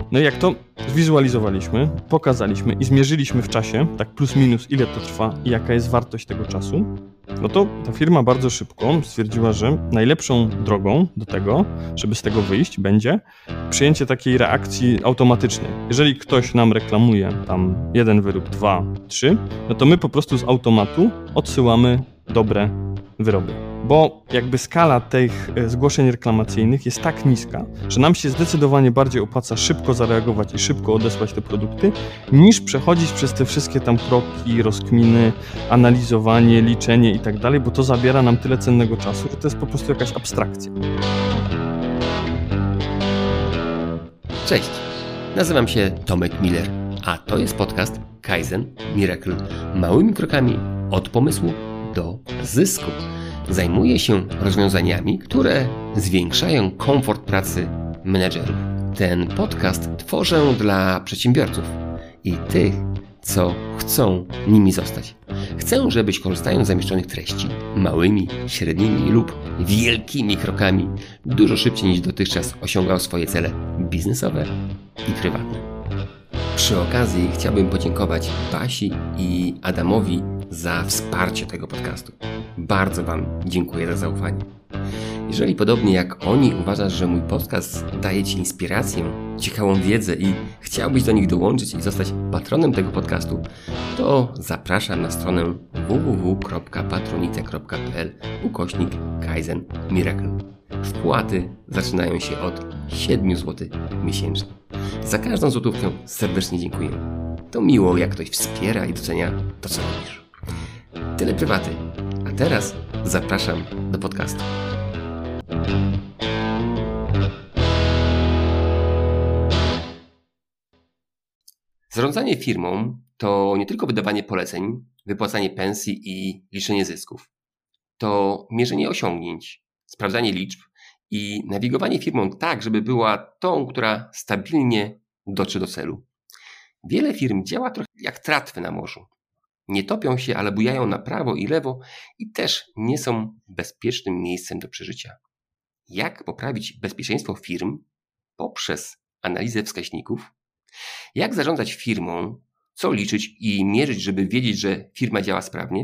No i jak to zwizualizowaliśmy, pokazaliśmy i zmierzyliśmy w czasie, tak plus minus ile to trwa i jaka jest wartość tego czasu, no to ta firma bardzo szybko stwierdziła, że najlepszą drogą do tego, żeby z tego wyjść, będzie przyjęcie takiej reakcji automatycznej. Jeżeli ktoś nam reklamuje tam 1 wyrób, 2, 3, no to my po prostu z automatu odsyłamy dobre wyroby. Bo jakby skala tych zgłoszeń reklamacyjnych jest tak niska, że nam się zdecydowanie bardziej opłaca szybko zareagować i szybko odesłać te produkty, niż przechodzić przez te wszystkie tam kroki, rozkminy, analizowanie, liczenie i tak dalej, bo to zabiera nam tyle cennego czasu, że to jest po prostu jakaś abstrakcja. Cześć, nazywam się Tomek Miller, a to jest podcast Kaizen Miracle. Małymi krokami od pomysłu do zysku. Zajmuję się rozwiązaniami, które zwiększają komfort pracy menedżerów. Ten podcast tworzę dla przedsiębiorców i tych, co chcą nimi zostać. Chcę, żebyś korzystając z zamieszczonych treści małymi, średnimi lub wielkimi krokami dużo szybciej niż dotychczas osiągał swoje cele biznesowe i prywatne. Przy okazji chciałbym podziękować Basi i Adamowi za wsparcie tego podcastu. Bardzo Wam dziękuję za zaufanie. Jeżeli podobnie jak oni uważasz, że mój podcast daje Ci inspirację, ciekawą wiedzę i chciałbyś do nich dołączyć i zostać patronem tego podcastu, to zapraszam na stronę www.patronite.pl/Kaizen Miracle. Wpłaty zaczynają się od 7 zł miesięcznie. Za każdą złotówkę serdecznie dziękuję. To miło, jak ktoś wspiera i docenia to, co robisz. Tyle prywaty. A teraz zapraszam do podcastu. Zarządzanie firmą to nie tylko wydawanie poleceń, wypłacanie pensji i liczenie zysków. To mierzenie osiągnięć, sprawdzanie liczb i nawigowanie firmą tak, żeby była tą, która stabilnie dotrze do celu. Wiele firm działa trochę jak tratwy na morzu. Nie topią się, ale bujają na prawo i lewo i też nie są bezpiecznym miejscem do przeżycia. Jak poprawić bezpieczeństwo firm poprzez analizę wskaźników? Jak zarządzać firmą? Co liczyć i mierzyć, żeby wiedzieć, że firma działa sprawnie?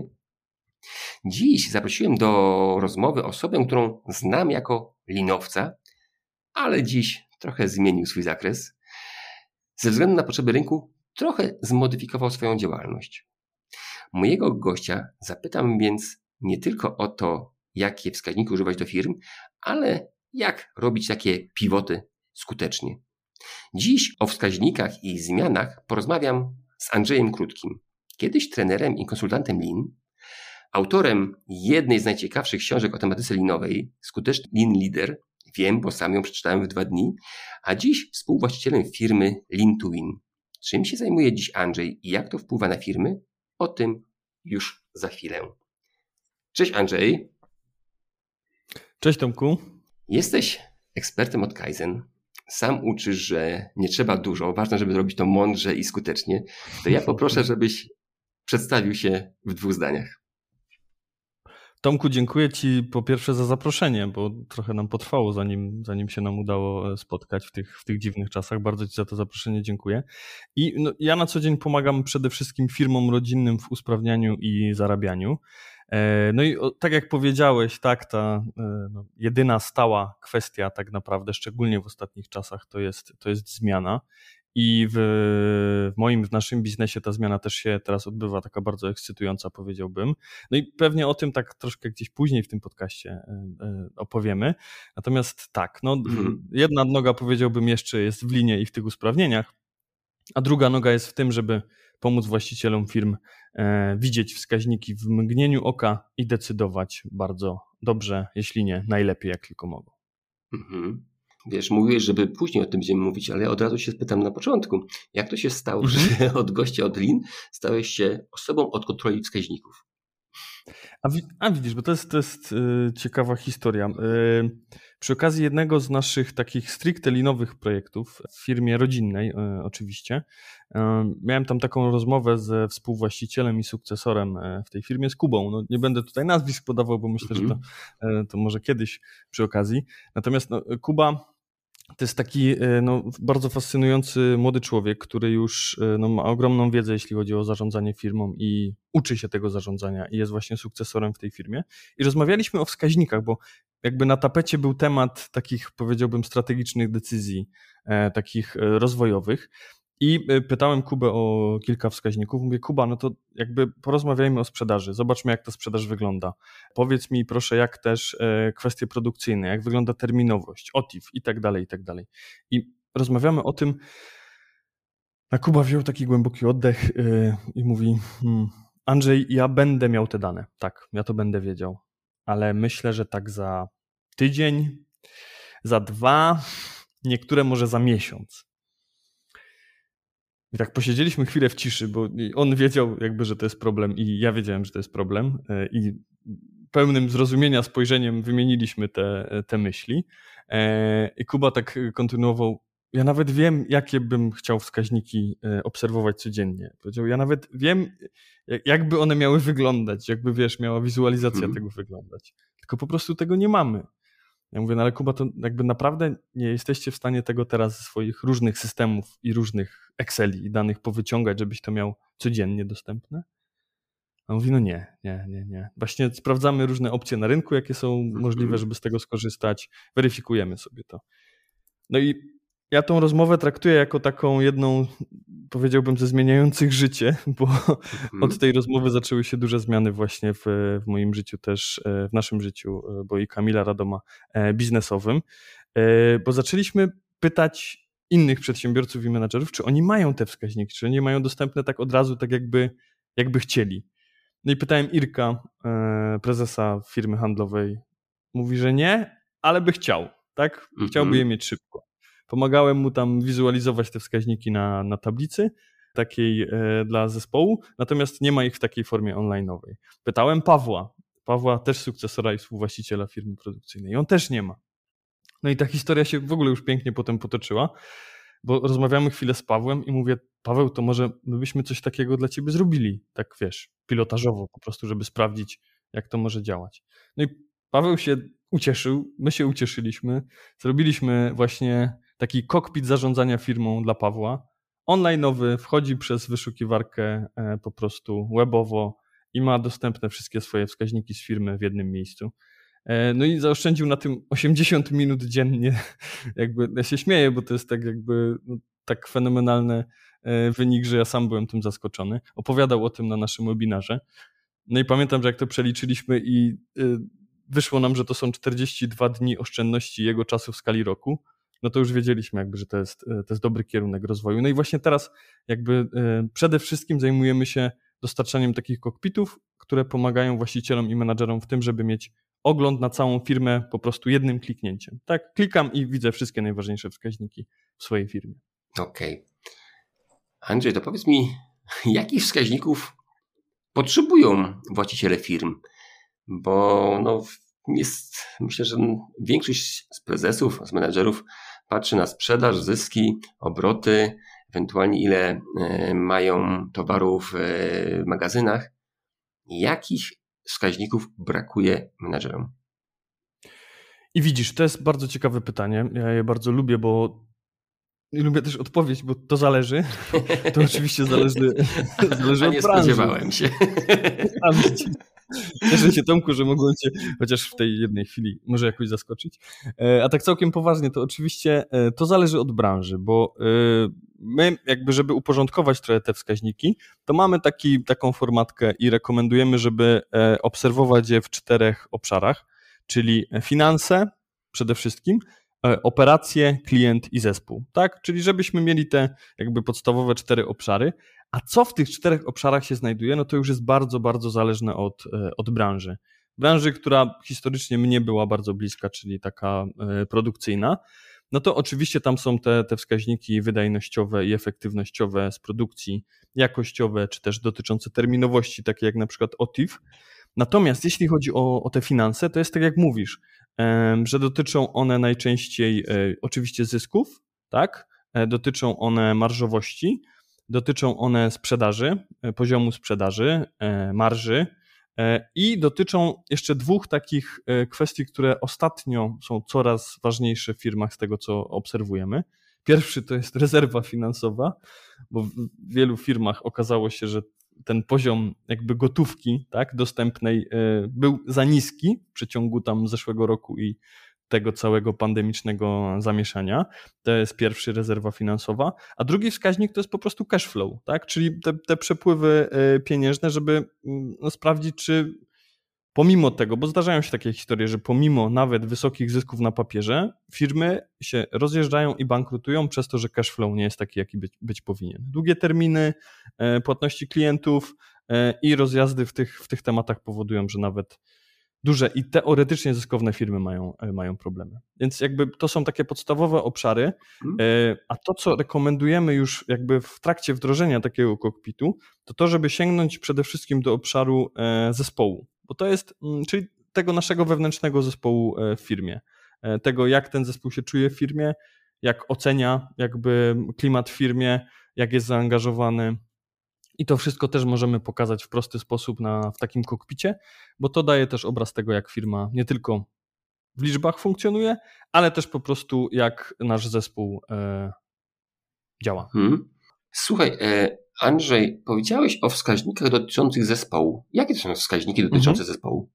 Dziś zaprosiłem do rozmowy osobę, którą znam jako linowca, ale dziś trochę zmienił swój zakres. Ze względu na potrzeby rynku trochę zmodyfikował swoją działalność. Mojego gościa zapytam więc nie tylko o to, jakie wskaźniki używać do firm, ale jak robić takie pivoty skutecznie. Dziś o wskaźnikach i zmianach porozmawiam z Andrzejem Krótkim, kiedyś trenerem i konsultantem Lean, autorem jednej z najciekawszych książek o tematyce linowej, Skuteczny Lean Leader, wiem, bo sam ją przeczytałem w 2 dni, a dziś współwłaścicielem firmy Lean to Win. Czym się zajmuje dziś Andrzej i jak to wpływa na firmy? O tym już za chwilę. Cześć Andrzej. Cześć Tomku. Jesteś ekspertem od Kaizen. Sam uczysz, że nie trzeba dużo, ważne, żeby zrobić to mądrze i skutecznie. To ja poproszę, żebyś przedstawił się w 2 zdaniach. Tomku, dziękuję Ci po pierwsze za zaproszenie, bo trochę nam potrwało, zanim się nam udało spotkać w tych dziwnych czasach. Bardzo Ci za to zaproszenie dziękuję. I ja na co dzień pomagam przede wszystkim firmom rodzinnym w usprawnianiu i zarabianiu. No i tak jak powiedziałeś, tak, ta jedyna stała kwestia tak naprawdę, szczególnie w ostatnich czasach, to jest zmiana. I w naszym biznesie ta zmiana też się teraz odbywa, taka bardzo ekscytująca, powiedziałbym. No i pewnie o tym tak troszkę gdzieś później w tym podcaście opowiemy. Natomiast tak, jedna noga, powiedziałbym, jeszcze jest w linie i w tych usprawnieniach, a druga noga jest w tym, żeby pomóc właścicielom firm widzieć wskaźniki w mgnieniu oka i decydować bardzo dobrze, jeśli nie najlepiej, jak tylko mogą. Wiesz, mówiłeś, żeby później o tym będziemy mówić, ale od razu się spytam na początku. Jak to się stało, że od gościa od Lean stałeś się osobą od kontroli wskaźników? A widzisz, bo to jest ciekawa historia. Przy okazji jednego z naszych takich stricte leanowych projektów w firmie rodzinnej oczywiście, miałem tam taką rozmowę ze współwłaścicielem i sukcesorem w tej firmie, z Kubą. No, nie będę tutaj nazwisk podawał, bo myślę, że to może kiedyś przy okazji. Natomiast Kuba To jest taki bardzo fascynujący młody człowiek, który już ma ogromną wiedzę, jeśli chodzi o zarządzanie firmą i uczy się tego zarządzania i jest właśnie sukcesorem w tej firmie. I rozmawialiśmy o wskaźnikach, bo jakby na tapecie był temat takich, powiedziałbym, strategicznych decyzji, takich rozwojowych. I pytałem Kubę o kilka wskaźników. Mówię, Kuba, no to jakby porozmawiajmy o sprzedaży. Zobaczmy, jak ta sprzedaż wygląda. Powiedz mi proszę, jak też kwestie produkcyjne, jak wygląda terminowość, OTIF i tak dalej, i tak dalej. I rozmawiamy o tym, a Kuba wziął taki głęboki oddech i mówi, Andrzej, ja będę miał te dane. Tak, ja to będę wiedział. Ale myślę, że tak za tydzień, za 2, niektóre może za miesiąc. I tak posiedzieliśmy chwilę w ciszy, bo on wiedział jakby, że to jest problem i ja wiedziałem, że to jest problem i pełnym zrozumienia spojrzeniem wymieniliśmy te myśli. I Kuba tak kontynuował, ja nawet wiem, jakie bym chciał wskaźniki obserwować codziennie. Powiedział, ja nawet wiem, jakby one miały wyglądać, jakby wiesz, miała wizualizacja tego wyglądać. Tylko po prostu tego nie mamy. Ja mówię, no ale Kuba, to jakby naprawdę nie jesteście w stanie tego teraz ze swoich różnych systemów i różnych Exceli i danych powyciągać, żebyś to miał codziennie dostępne? A on mówi, no nie. Właśnie sprawdzamy różne opcje na rynku, jakie są możliwe, żeby z tego skorzystać, weryfikujemy sobie to. No i ja tą rozmowę traktuję jako taką jedną, powiedziałbym, ze zmieniających życie, bo od tej rozmowy zaczęły się duże zmiany właśnie w moim życiu też, w naszym życiu, bo i Kamila Radoma biznesowym, bo zaczęliśmy pytać innych przedsiębiorców i menadżerów, czy oni mają te wskaźniki, czy oni mają dostępne tak od razu, tak jakby chcieli. No i pytałem Irka, prezesa firmy handlowej, mówi, że nie, ale by chciał, tak? Chciałby je mieć szybko. Pomagałem mu tam wizualizować te wskaźniki na tablicy takiej dla zespołu, natomiast nie ma ich w takiej formie online'owej. Pytałem Pawła też sukcesora i współwłaściciela firmy produkcyjnej i on też nie ma. No i ta historia się w ogóle już pięknie potem potoczyła, bo rozmawiamy chwilę z Pawłem i mówię, Paweł, to może my byśmy coś takiego dla ciebie zrobili, tak wiesz, pilotażowo po prostu, żeby sprawdzić, jak to może działać. No i Paweł się ucieszył, my się ucieszyliśmy, zrobiliśmy właśnie taki kokpit zarządzania firmą dla Pawła, online'owy, wchodzi przez wyszukiwarkę po prostu webowo i ma dostępne wszystkie swoje wskaźniki z firmy w jednym miejscu. No i zaoszczędził na tym 80 minut dziennie. Jakby ja się śmieję, bo to jest tak jakby tak fenomenalny wynik, że ja sam byłem tym zaskoczony. Opowiadał o tym na naszym webinarze. No i pamiętam, że jak to przeliczyliśmy i wyszło nam, że to są 42 dni oszczędności jego czasu w skali roku, no to już wiedzieliśmy jakby, że to jest dobry kierunek rozwoju. No i właśnie teraz jakby przede wszystkim zajmujemy się dostarczaniem takich kokpitów, które pomagają właścicielom i menadżerom w tym, żeby mieć ogląd na całą firmę po prostu jednym kliknięciem. Tak, klikam i widzę wszystkie najważniejsze wskaźniki w swojej firmie. Okej. Andrzej, to powiedz mi, jakich wskaźników potrzebują właściciele firm? Bo myślę, że większość z prezesów, z menedżerów patrzy na sprzedaż, zyski, obroty, ewentualnie ile mają towarów w magazynach. Jakich wskaźników brakuje menedżerom? I widzisz, to jest bardzo ciekawe pytanie. Ja je bardzo lubię, bo lubię też odpowiedź, bo to zależy. To oczywiście zależy od branży. Nie spodziewałem się. Cieszę się, Tomku, że mogłem cię chociaż w tej jednej chwili może jakoś zaskoczyć. A tak całkiem poważnie, to oczywiście to zależy od branży, bo my jakby, żeby uporządkować trochę te wskaźniki, to mamy taką formatkę i rekomendujemy, żeby obserwować je w 4 obszarach, czyli finanse przede wszystkim, operacje, klient i zespół, tak? Czyli żebyśmy mieli te jakby podstawowe 4 obszary, a co w tych 4 obszarach się znajduje, no to już jest bardzo, bardzo zależne od branży. Branży, która historycznie mnie była bardzo bliska, czyli taka produkcyjna, no to oczywiście tam są te wskaźniki wydajnościowe i efektywnościowe z produkcji, jakościowe, czy też dotyczące terminowości, takie jak na przykład OTIF. Natomiast jeśli chodzi o te finanse, to jest tak jak mówisz, że dotyczą one najczęściej oczywiście zysków, tak? Dotyczą one marżowości, dotyczą one sprzedaży, poziomu sprzedaży, marży, I dotyczą jeszcze dwóch takich kwestii, które ostatnio są coraz ważniejsze w firmach z tego, co obserwujemy. Pierwszy to jest rezerwa finansowa, bo w wielu firmach okazało się, że ten poziom jakby gotówki, tak, dostępnej był za niski w przeciągu tam zeszłego roku i tego całego pandemicznego zamieszania. To jest pierwszy, rezerwa finansowa, a drugi wskaźnik to jest po prostu cash flow, tak? Czyli te przepływy pieniężne, żeby sprawdzić, czy pomimo tego, bo zdarzają się takie historie, że pomimo nawet wysokich zysków na papierze, firmy się rozjeżdżają i bankrutują przez to, że cash flow nie jest taki, jaki być powinien. Długie terminy, płatności klientów i rozjazdy w tych tematach powodują, że nawet duże i teoretycznie zyskowne firmy mają problemy. Więc jakby to są takie podstawowe obszary, a to, co rekomendujemy już jakby w trakcie wdrożenia takiego kokpitu, to żeby sięgnąć przede wszystkim do obszaru zespołu, bo to jest, czyli tego naszego wewnętrznego zespołu w firmie, tego jak ten zespół się czuje w firmie, jak ocenia jakby klimat w firmie, jak jest zaangażowany. I to wszystko też możemy pokazać w prosty sposób w takim kokpicie, bo to daje też obraz tego, jak firma nie tylko w liczbach funkcjonuje, ale też po prostu jak nasz zespół działa. Słuchaj, Andrzej, powiedziałeś o wskaźnikach dotyczących zespołu. Jakie to są wskaźniki dotyczące zespołu?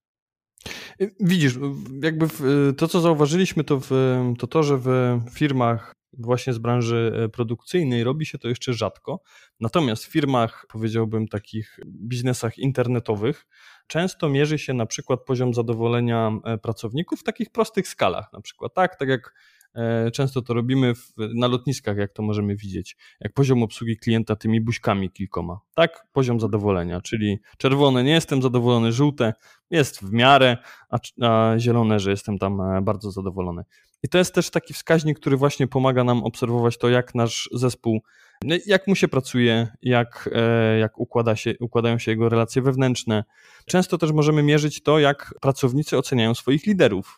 Widzisz, jakby to, co zauważyliśmy, to, że w firmach właśnie z branży produkcyjnej robi się to jeszcze rzadko. Natomiast w firmach, powiedziałbym, takich biznesach internetowych często mierzy się na przykład poziom zadowolenia pracowników w takich prostych skalach. Na przykład tak jak często to robimy na lotniskach, jak to możemy widzieć, jak poziom obsługi klienta tymi buźkami kilkoma. Tak, poziom zadowolenia, czyli czerwone nie jestem zadowolony, żółte jest w miarę, a zielone, że jestem tam bardzo zadowolony. I to jest też taki wskaźnik, który właśnie pomaga nam obserwować to, jak nasz zespół, jak mu się pracuje, jak układają się jego relacje wewnętrzne. Często też możemy mierzyć to, jak pracownicy oceniają swoich liderów.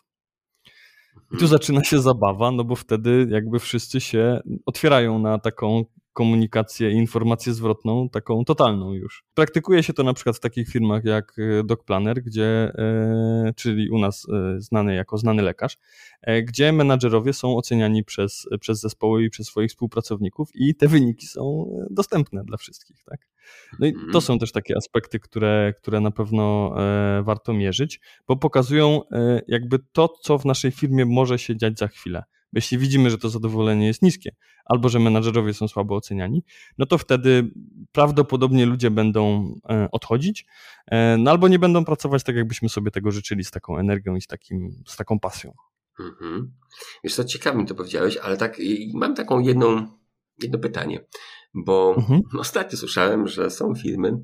I tu zaczyna się zabawa, no bo wtedy jakby wszyscy się otwierają na taką komunikację i informację zwrotną, taką totalną już. Praktykuje się to na przykład w takich firmach jak DocPlanner, czyli u nas znany jako znany lekarz, gdzie menadżerowie są oceniani przez zespoły i przez swoich współpracowników i te wyniki są dostępne dla wszystkich, tak? No i to są też takie aspekty, które na pewno warto mierzyć, bo pokazują jakby to, co w naszej firmie może się dziać za chwilę. Jeśli widzimy, że to zadowolenie jest niskie, albo że menadżerowie są słabo oceniani, no to wtedy prawdopodobnie ludzie będą odchodzić, no albo nie będą pracować tak, jakbyśmy sobie tego życzyli, z taką energią i z taką pasją. Wiesz co, ciekawe mi to powiedziałeś, ale tak mam taką jedno pytanie, bo ostatnio słyszałem, że są firmy,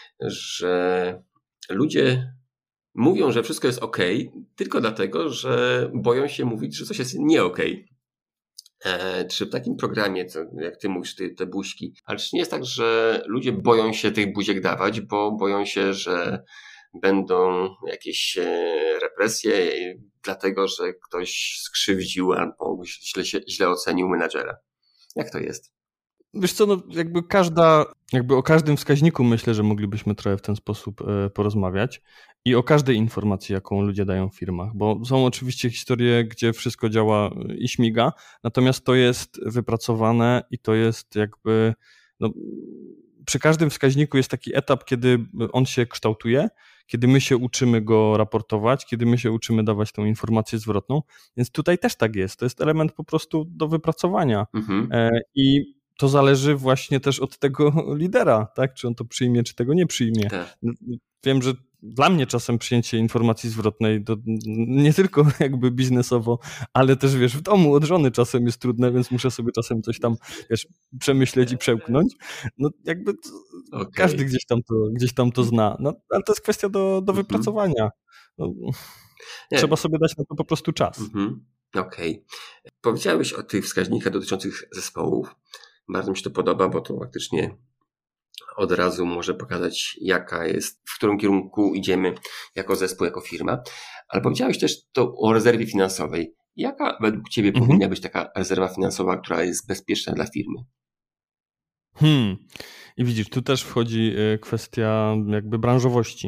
że ludzie mówią, że wszystko jest ok, tylko dlatego, że boją się mówić, że coś jest nie ok. Czy w takim programie, jak ty mówisz, te buźki, ale czy nie jest tak, że ludzie boją się tych buziek dawać, bo boją się, że będą jakieś represje, dlatego że ktoś skrzywdził albo źle ocenił menadżera? Jak to jest? Wiesz co, no jakby o każdym wskaźniku myślę, że moglibyśmy trochę w ten sposób porozmawiać i o każdej informacji, jaką ludzie dają w firmach, bo są oczywiście historie, gdzie wszystko działa i śmiga, natomiast to jest wypracowane i to jest jakby, no, przy każdym wskaźniku jest taki etap, kiedy on się kształtuje, kiedy my się uczymy go raportować, kiedy my się uczymy dawać tą informację zwrotną, więc tutaj też tak jest, to jest element po prostu do wypracowania i to zależy właśnie też od tego lidera, tak? Czy on to przyjmie, czy tego nie przyjmie. Tak. Wiem, że dla mnie czasem przyjęcie informacji zwrotnej to nie tylko jakby biznesowo, ale też wiesz, w domu od żony czasem jest trudne, więc muszę sobie czasem coś tam wiesz, przemyśleć i przełknąć. No jakby każdy gdzieś tam to zna, no, ale to jest kwestia do wypracowania. No, trzeba sobie dać na to po prostu czas. Okej. Powiedziałeś o tych wskaźnikach dotyczących zespołów. Bardzo mi się to podoba, bo to faktycznie od razu może pokazać, w którym kierunku idziemy jako zespół, jako firma. Ale powiedziałeś też to o rezerwie finansowej. Jaka według ciebie powinna być taka rezerwa finansowa, która jest bezpieczna dla firmy? I widzisz, tu też wchodzi kwestia jakby branżowości,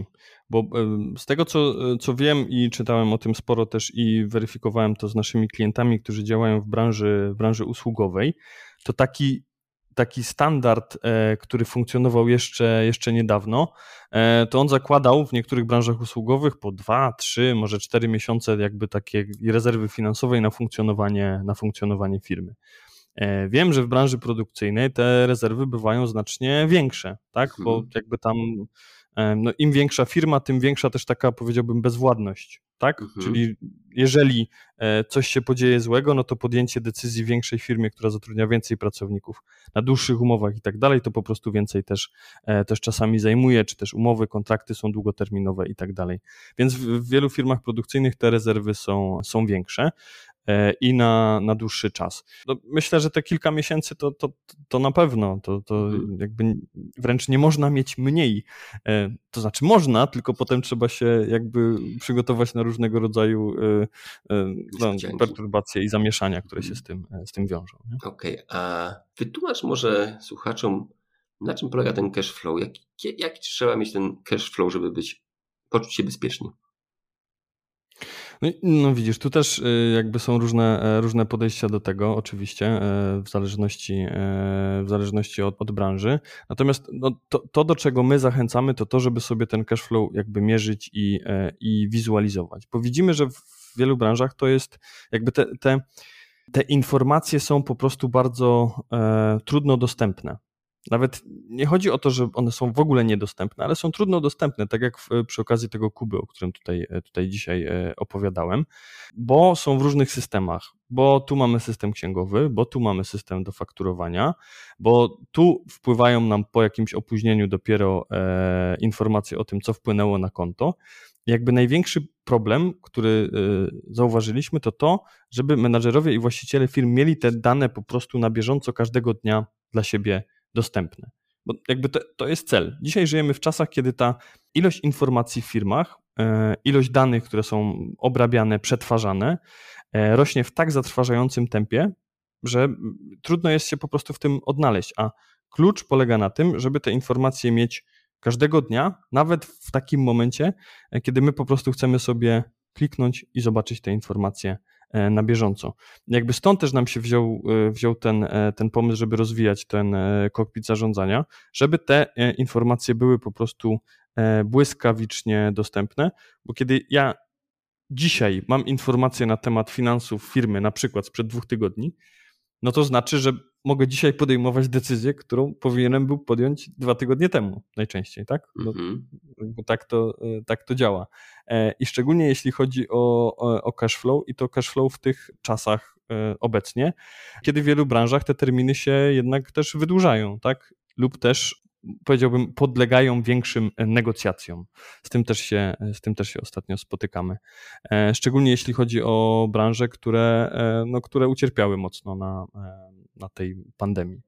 Bo z tego, co wiem i czytałem o tym sporo też i weryfikowałem to z naszymi klientami, którzy działają w branży usługowej, to taki standard, który funkcjonował jeszcze niedawno, to on zakładał w niektórych branżach usługowych po 2, 3, może 4 miesiące jakby takiej rezerwy finansowej na funkcjonowanie firmy. Wiem, że w branży produkcyjnej te rezerwy bywają znacznie większe, tak? Bo jakby tam no, im większa firma, tym większa też taka, powiedziałbym, bezwładność, tak? Czyli jeżeli coś się podzieje złego, no to podjęcie decyzji w większej firmie, która zatrudnia więcej pracowników na dłuższych umowach i tak dalej, to po prostu więcej też czasami zajmuje, czy też umowy, kontrakty są długoterminowe i tak dalej. Więc w wielu firmach produkcyjnych te rezerwy są większe i na dłuższy czas. No, myślę, że te kilka miesięcy to na pewno, to jakby wręcz nie można mieć mniej. To znaczy można, tylko potem trzeba się jakby przygotować na różnego rodzaju perturbacje i zamieszania, które się z tym wiążą. Okej, a wytłumacz może słuchaczom, na czym polega ten cash flow? Jak trzeba mieć ten cash flow, żeby poczuć się bezpiecznie? No widzisz, tu też jakby są różne podejścia do tego, oczywiście, w zależności od branży. Natomiast no, to, do czego my zachęcamy, to żeby sobie ten cash flow jakby mierzyć i wizualizować. Bo widzimy, że w wielu branżach to jest jakby te informacje są po prostu bardzo trudno dostępne. Nawet nie chodzi o to, że one są w ogóle niedostępne, ale są trudno dostępne, tak jak przy okazji tego Kuby, o którym tutaj dzisiaj opowiadałem, bo są w różnych systemach, bo tu mamy system księgowy, bo tu mamy system do fakturowania, bo tu wpływają nam po jakimś opóźnieniu dopiero informacje o tym, co wpłynęło na konto. Jakby największy problem, który zauważyliśmy, to, żeby menadżerowie i właściciele firm mieli te dane po prostu na bieżąco każdego dnia dla siebie dostępne. Bo jakby to jest cel. Dzisiaj żyjemy w czasach, kiedy ta ilość informacji w firmach, ilość danych, które są obrabiane, przetwarzane, rośnie w tak zatrważającym tempie, że trudno jest się po prostu w tym odnaleźć, a klucz polega na tym, żeby te informacje mieć każdego dnia, nawet w takim momencie, kiedy my po prostu chcemy sobie kliknąć i zobaczyć te informacje na bieżąco. Jakby stąd też nam się wziął ten pomysł, żeby rozwijać ten kokpit zarządzania, żeby te informacje były po prostu błyskawicznie dostępne, bo kiedy ja dzisiaj mam informacje na temat finansów firmy, na przykład sprzed 2 tygodni, no to znaczy, że mogę dzisiaj podejmować decyzję, którą powinienem był podjąć 2 tygodnie temu najczęściej, tak? No, bo tak to działa. I szczególnie jeśli chodzi o cash flow i to cash flow w tych czasach obecnie, kiedy w wielu branżach te terminy się jednak też wydłużają, tak? Lub też powiedziałbym podlegają większym negocjacjom. Z tym też się ostatnio spotykamy. Szczególnie jeśli chodzi o branże, które ucierpiały mocno na tej pandemii.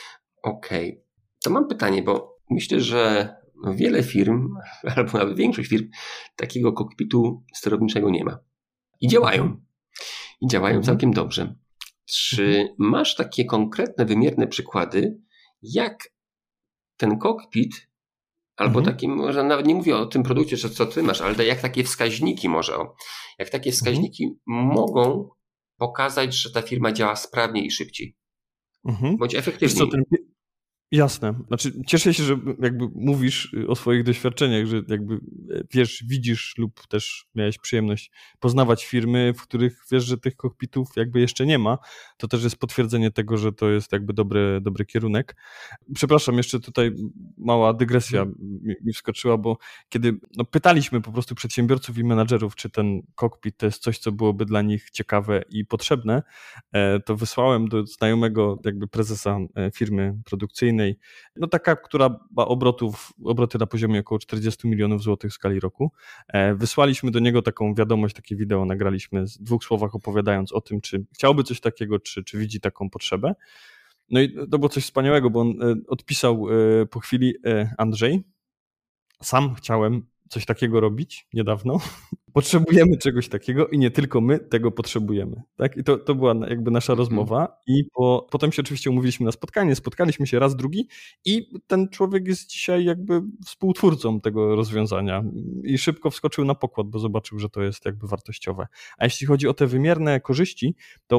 Okej. To mam pytanie, bo myślę, że wiele firm, albo nawet większość firm, takiego kokpitu sterowniczego nie ma. I działają. I działają całkiem dobrze. Czy masz takie konkretne, wymierne przykłady, jak ten kokpit, albo taki, może nawet nie mówię o tym produkcie, co ty masz, ale jak takie wskaźniki jak takie wskaźniki mogą pokazać, że ta firma działa sprawniej i szybciej, bądź efektywniej. Jasne. Znaczy, cieszę się, że jakby mówisz o swoich doświadczeniach, że jakby wiesz, widzisz lub też miałeś przyjemność poznawać firmy, w których wiesz, że tych kokpitów jakby jeszcze nie ma. To też jest potwierdzenie tego, że to jest jakby dobry kierunek. Przepraszam, jeszcze tutaj mała dygresja mi wskoczyła, bo kiedy pytaliśmy po prostu przedsiębiorców i menadżerów, czy ten kokpit to jest coś, co byłoby dla nich ciekawe i potrzebne, to wysłałem do znajomego jakby prezesa firmy produkcyjnej, taka, która ma obroty na poziomie około 40 milionów złotych w skali roku. Wysłaliśmy do niego taką wiadomość, takie wideo nagraliśmy w 2 słowach opowiadając o tym, czy chciałby coś takiego, czy widzi taką potrzebę. No i to było coś wspaniałego, bo on odpisał po chwili: Andrzej, sam chciałem coś takiego robić niedawno potrzebujemy czegoś takiego i nie tylko my tego potrzebujemy. Tak? I to była jakby nasza rozmowa i potem się oczywiście umówiliśmy na spotkanie, spotkaliśmy się raz, drugi i ten człowiek jest dzisiaj jakby współtwórcą tego rozwiązania i szybko wskoczył na pokład, bo zobaczył, że to jest jakby wartościowe. A jeśli chodzi o te wymierne korzyści,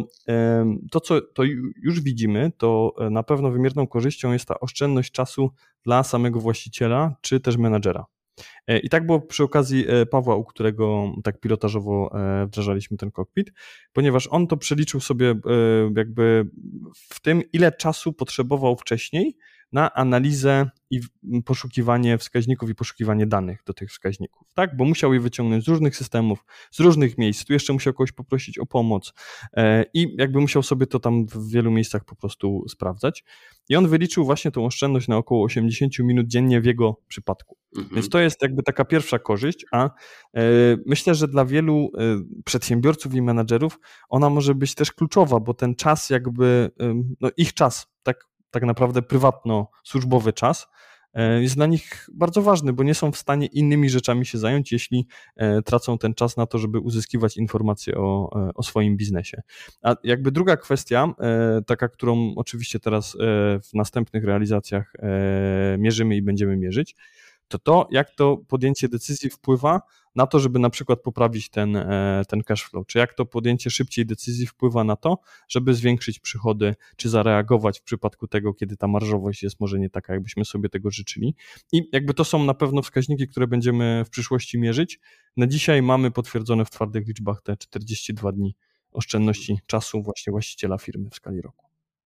to co to już widzimy, to na pewno wymierną korzyścią jest ta oszczędność czasu dla samego właściciela czy też menadżera. I tak było przy okazji Pawła, u którego tak pilotażowo wdrażaliśmy ten kokpit, ponieważ on to przeliczył sobie jakby w tym, ile czasu potrzebował wcześniej na analizę i poszukiwanie wskaźników i poszukiwanie danych do tych wskaźników, tak? Bo musiał je wyciągnąć z różnych systemów, z różnych miejsc, tu jeszcze musiał kogoś poprosić o pomoc i jakby musiał sobie to tam w wielu miejscach po prostu sprawdzać. I on wyliczył właśnie tą oszczędność na około 80 minut dziennie w jego przypadku. Więc to jest jakby taka pierwsza korzyść, a myślę, że dla wielu przedsiębiorców i menadżerów ona może być też kluczowa, bo ten czas jakby, no ich czas, tak naprawdę prywatno-służbowy czas jest dla nich bardzo ważny, bo nie są w stanie innymi rzeczami się zająć, jeśli tracą ten czas na to, żeby uzyskiwać informacje o swoim biznesie. A jakby druga kwestia, taka, którą oczywiście teraz w następnych realizacjach mierzymy i będziemy mierzyć, to jak to podjęcie decyzji wpływa na to, żeby na przykład poprawić ten cash flow, czy jak to podjęcie szybciej decyzji wpływa na to, żeby zwiększyć przychody, czy zareagować w przypadku tego, kiedy ta marżowość jest może nie taka, jakbyśmy sobie tego życzyli. I jakby to są na pewno wskaźniki, które będziemy w przyszłości mierzyć. Na dzisiaj mamy potwierdzone w twardych liczbach te 42 dni oszczędności czasu właśnie właściciela firmy w skali roku.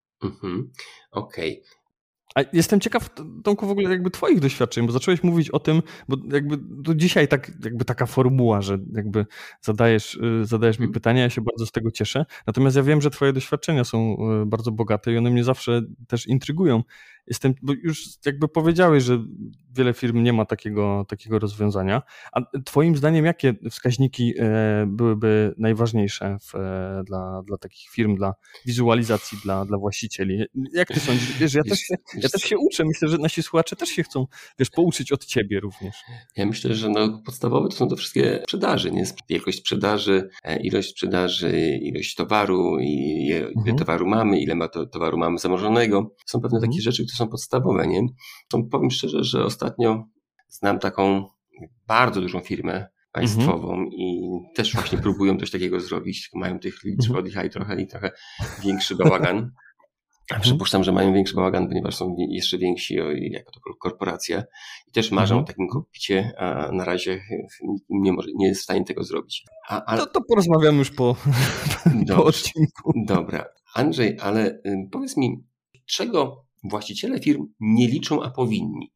Okej. A jestem ciekaw, Tomku, w ogóle jakby twoich doświadczeń, bo zacząłeś mówić o tym, bo jakby to dzisiaj jakby taka formuła, że jakby zadajesz mi pytania, ja się bardzo z tego cieszę. Natomiast ja wiem, że twoje doświadczenia są bardzo bogate i one mnie zawsze też intrygują. Bo już jakby powiedziałeś, że wiele firm nie ma takiego rozwiązania. A twoim zdaniem jakie wskaźniki byłyby najważniejsze dla takich firm, dla wizualizacji, dla właścicieli? Jak ty sądzisz? Wiesz, ja też się uczę. Myślę, że nasi słuchacze też się chcą, pouczyć od ciebie również. Ja myślę, że podstawowe to są to wszystkie sprzedaży, nie? Wielkość sprzedaży, ilość sprzedaży, ilość towaru, ile towaru mamy, ile towaru mamy zamrożonego. Są pewne takie rzeczy, które są podstawowe, nie? Powiem szczerze, że ostatnio znam taką bardzo dużą firmę państwową i też właśnie próbują coś takiego zrobić. Mają tych liczb odjechali trochę i trochę większy bałagan. Przypuszczam, że mają większy bałagan, ponieważ są jeszcze więksi jako to korporacja i też marzą o takim kokpicie, a na razie nie jest w stanie tego zrobić. To porozmawiamy już po odcinku. Dobra. Andrzej, ale powiedz mi, czego właściciele firm nie liczą, a powinni?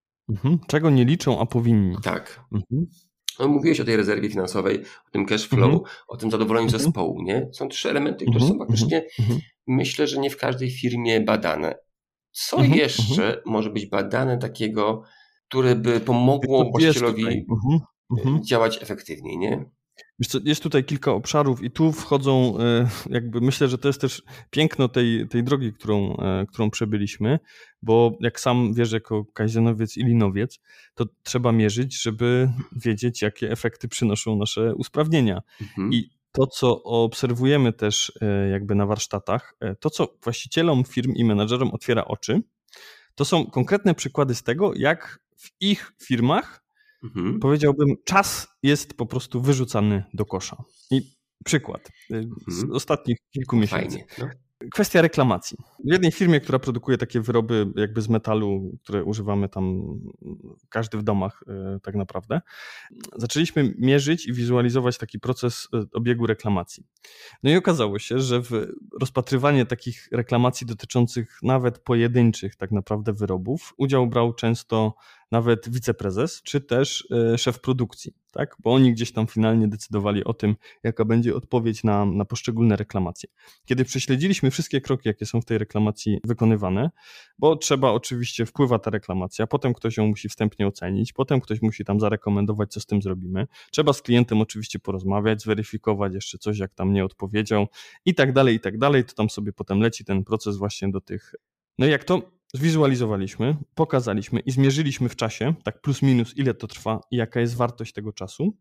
Czego nie liczą, a powinni? Tak. No, mówiłeś o tej rezerwie finansowej, o tym cash flow, o tym zadowoleniu zespołu, nie? Są 3 elementy, które są faktycznie, myślę, że nie w każdej firmie badane. Co jeszcze może być badane takiego, które by pomogło właścicielowi działać efektywniej, nie? Wiesz co, jest tutaj kilka obszarów i tu wchodzą, jakby myślę, że to jest też piękno tej drogi, którą przebyliśmy, bo jak sam wiesz, jako kaizenowiec i linowiec, to trzeba mierzyć, żeby wiedzieć, jakie efekty przynoszą nasze usprawnienia. I to, co obserwujemy też jakby na warsztatach, to, co właścicielom firm i menadżerom otwiera oczy, to są konkretne przykłady z tego, jak w ich firmach powiedziałbym, czas jest po prostu wyrzucany do kosza. I przykład z ostatnich kilku miesięcy. Fajnie, Kwestia reklamacji. W jednej firmie, która produkuje takie wyroby jakby z metalu, które używamy tam każdy w domach tak naprawdę, zaczęliśmy mierzyć i wizualizować taki proces obiegu reklamacji. No i okazało się, że w rozpatrywanie takich reklamacji dotyczących nawet pojedynczych tak naprawdę wyrobów udział brał często nawet wiceprezes, czy też szef produkcji, tak? Bo oni gdzieś tam finalnie decydowali o tym, jaka będzie odpowiedź na poszczególne reklamacje. Kiedy prześledziliśmy wszystkie kroki, jakie są w tej reklamacji wykonywane, bo trzeba oczywiście, wpływa ta reklamacja, potem ktoś ją musi wstępnie ocenić, potem ktoś musi tam zarekomendować, co z tym zrobimy. Trzeba z klientem oczywiście porozmawiać, zweryfikować jeszcze coś, jak tam nie odpowiedział i tak dalej, to tam sobie potem leci ten proces właśnie do tych. No i jak to zwizualizowaliśmy, pokazaliśmy i zmierzyliśmy w czasie, tak plus minus, ile to trwa i jaka jest wartość tego czasu,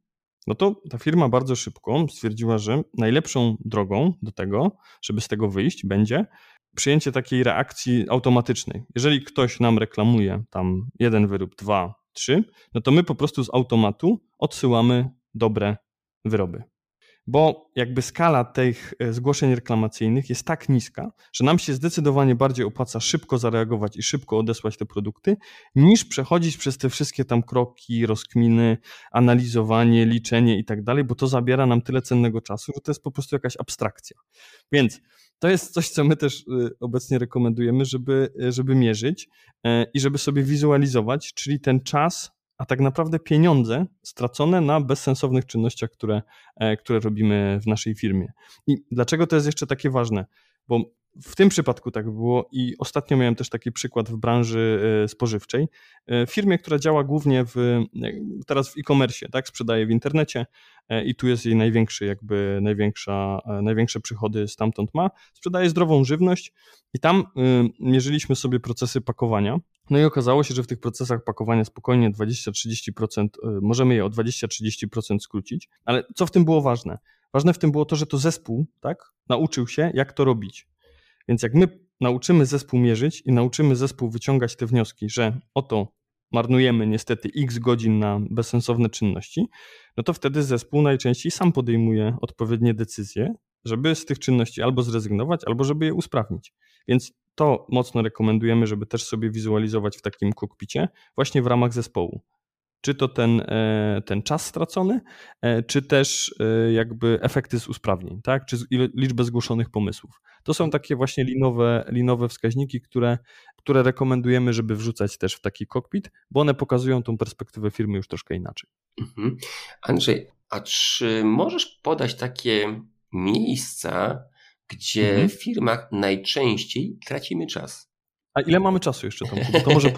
no to ta firma bardzo szybko stwierdziła, że najlepszą drogą do tego, żeby z tego wyjść, będzie przyjęcie takiej reakcji automatycznej. Jeżeli ktoś nam reklamuje tam 1 wyrób, 2, 3, no to my po prostu z automatu odsyłamy dobre wyroby. Bo jakby skala tych zgłoszeń reklamacyjnych jest tak niska, że nam się zdecydowanie bardziej opłaca szybko zareagować i szybko odesłać te produkty, niż przechodzić przez te wszystkie tam kroki, rozkminy, analizowanie, liczenie i tak dalej, bo to zabiera nam tyle cennego czasu, że to jest po prostu jakaś abstrakcja. Więc to jest coś, co my też obecnie rekomendujemy, żeby mierzyć i żeby sobie wizualizować, czyli ten czas, a tak naprawdę pieniądze stracone na bezsensownych czynnościach, które robimy w naszej firmie. I dlaczego to jest jeszcze takie ważne? Bo w tym przypadku tak było i ostatnio miałem też taki przykład w branży spożywczej. W firmie, która działa głównie teraz w e-commerce, tak, sprzedaje w internecie i tu jest jej największe przychody stamtąd ma. Sprzedaje zdrową żywność i tam mierzyliśmy sobie procesy pakowania. No i okazało się, że w tych procesach pakowania spokojnie 20-30%, możemy je o 20-30% skrócić, ale co w tym było ważne? Ważne w tym było to, że to zespół, tak, nauczył się, jak to robić. Więc jak my nauczymy zespół mierzyć i nauczymy zespół wyciągać te wnioski, że oto marnujemy niestety x godzin na bezsensowne czynności, no to wtedy zespół najczęściej sam podejmuje odpowiednie decyzje, żeby z tych czynności albo zrezygnować, albo żeby je usprawnić. Więc to mocno rekomendujemy, żeby też sobie wizualizować w takim kokpicie właśnie w ramach zespołu. Czy to ten czas stracony, czy też jakby efekty z usprawnień, tak? Czy liczbę zgłoszonych pomysłów. To są takie właśnie linowe wskaźniki, które rekomendujemy, żeby wrzucać też w taki kokpit, bo one pokazują tą perspektywę firmy już troszkę inaczej. Andrzej, a czy możesz podać takie miejsca, gdzie w firmach najczęściej tracimy czas? A ile mamy czasu jeszcze tam? To może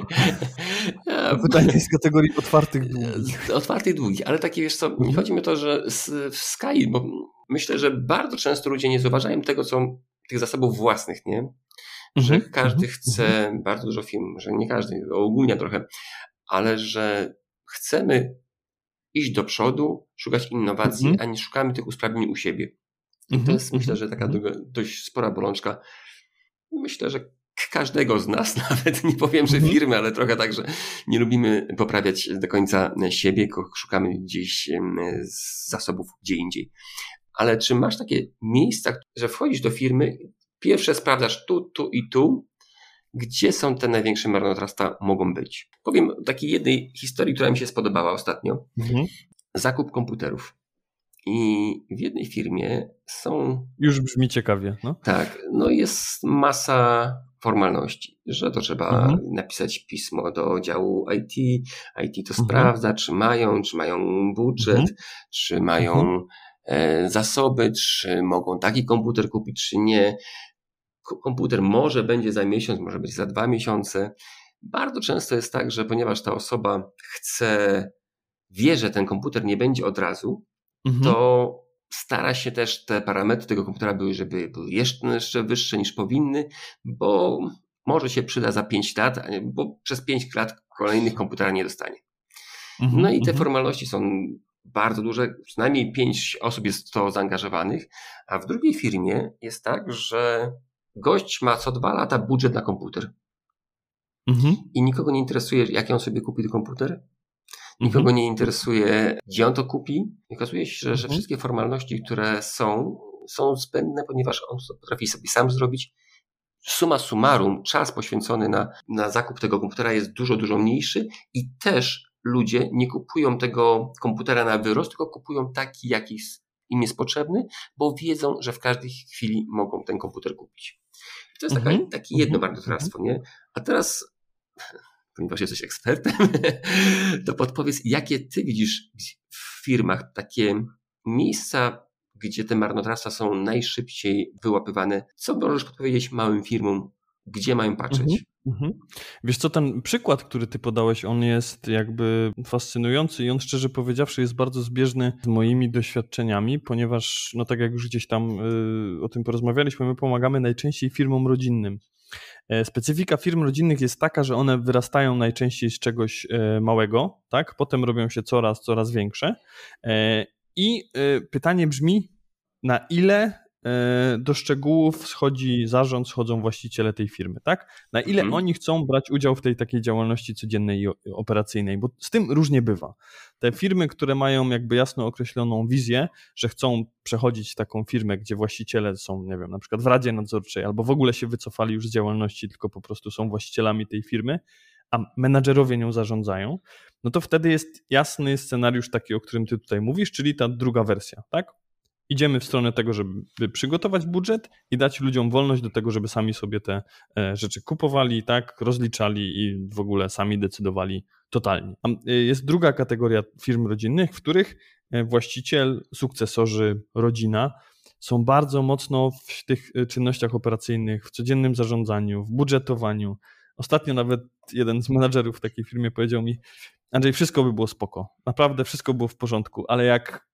pytanie z kategorii otwartych, długich. Otwartych, długich, ale takie, wiesz co, nie chodzi mi o to, że w skali, bo myślę, że bardzo często ludzie nie zauważają tych zasobów własnych, nie? Że każdy chce, bardzo dużo firm, że nie każdy, ogólnie trochę, ale że chcemy iść do przodu, szukać innowacji, a nie szukamy tych usprawnień u siebie. I to jest, myślę, że taka dość spora bolączka. Myślę, że każdego z nas, nawet nie powiem, że firmy, ale trochę tak, że nie lubimy poprawiać do końca siebie, tylko szukamy gdzieś zasobów gdzie indziej. Ale czy masz takie miejsca, że wchodzisz do firmy, pierwsze sprawdzasz tu i tu, gdzie są te największe marnotrawstwa mogą być? Powiem o takiej jednej historii, która mi się spodobała ostatnio. Zakup komputerów. I w jednej firmie są... Już brzmi ciekawie. No? Tak, no jest masa formalności, że to trzeba napisać pismo do działu IT. IT to sprawdza, czy mają budżet, czy mają zasoby, czy mogą taki komputer kupić, czy nie. Komputer może będzie za miesiąc, może być za 2 miesiące. Bardzo często jest tak, że ponieważ ta osoba wie, że ten komputer nie będzie od razu, to stara się też te parametry tego komputera żeby były jeszcze wyższe niż powinny, bo może się przyda za 5 lat, bo przez 5 lat kolejnych komputera nie dostanie. No i te formalności są bardzo duże, przynajmniej 5 osób jest w to zaangażowanych, a w drugiej firmie jest tak, że gość ma co 2 lata budżet na komputer. I nikogo nie interesuje, jaki on sobie kupi ten komputer. Nikogo nie interesuje, gdzie on to kupi. I okazuje się, że wszystkie formalności, które są zbędne, ponieważ on to potrafi sobie sam zrobić. Summa summarum, czas poświęcony na zakup tego komputera jest dużo, dużo mniejszy i też ludzie nie kupują tego komputera na wyrost, tylko kupują taki, jaki im jest potrzebny, bo wiedzą, że w każdej chwili mogą ten komputer kupić. To jest takie jedno marnotrawstwo, nie? A teraz, ponieważ jesteś ekspertem, to podpowiedz, jakie ty widzisz w firmach takie miejsca, gdzie te marnotrawstwa są najszybciej wyłapywane. Co możesz podpowiedzieć małym firmom, gdzie mają patrzeć? Wiesz co, ten przykład, który ty podałeś, on jest jakby fascynujący i on szczerze powiedziawszy jest bardzo zbieżny z moimi doświadczeniami, ponieważ no tak jak już gdzieś tam o tym porozmawialiśmy, my pomagamy najczęściej firmom rodzinnym. Specyfika firm rodzinnych jest taka, że one wyrastają najczęściej z czegoś małego, tak? Potem robią się coraz większe. I pytanie brzmi, na ile do szczegółów schodzi zarząd, schodzą właściciele tej firmy, tak? Na ile oni chcą brać udział w tej takiej działalności codziennej i operacyjnej, bo z tym różnie bywa. Te firmy, które mają jakby jasno określoną wizję, że chcą przechodzić taką firmę, gdzie właściciele są, nie wiem, na przykład w radzie nadzorczej albo w ogóle się wycofali już z działalności, tylko po prostu są właścicielami tej firmy, a menadżerowie nią zarządzają, no to wtedy jest jasny scenariusz taki, o którym ty tutaj mówisz, czyli ta druga wersja, tak? Idziemy w stronę tego, żeby przygotować budżet i dać ludziom wolność do tego, żeby sami sobie te rzeczy kupowali, tak, rozliczali i w ogóle sami decydowali totalnie. Jest druga kategoria firm rodzinnych, w których właściciel, sukcesorzy, rodzina są bardzo mocno w tych czynnościach operacyjnych, w codziennym zarządzaniu, w budżetowaniu. Ostatnio nawet jeden z menadżerów w takiej firmie powiedział mi: Andrzej, wszystko by było spoko, naprawdę wszystko było w porządku, ale jak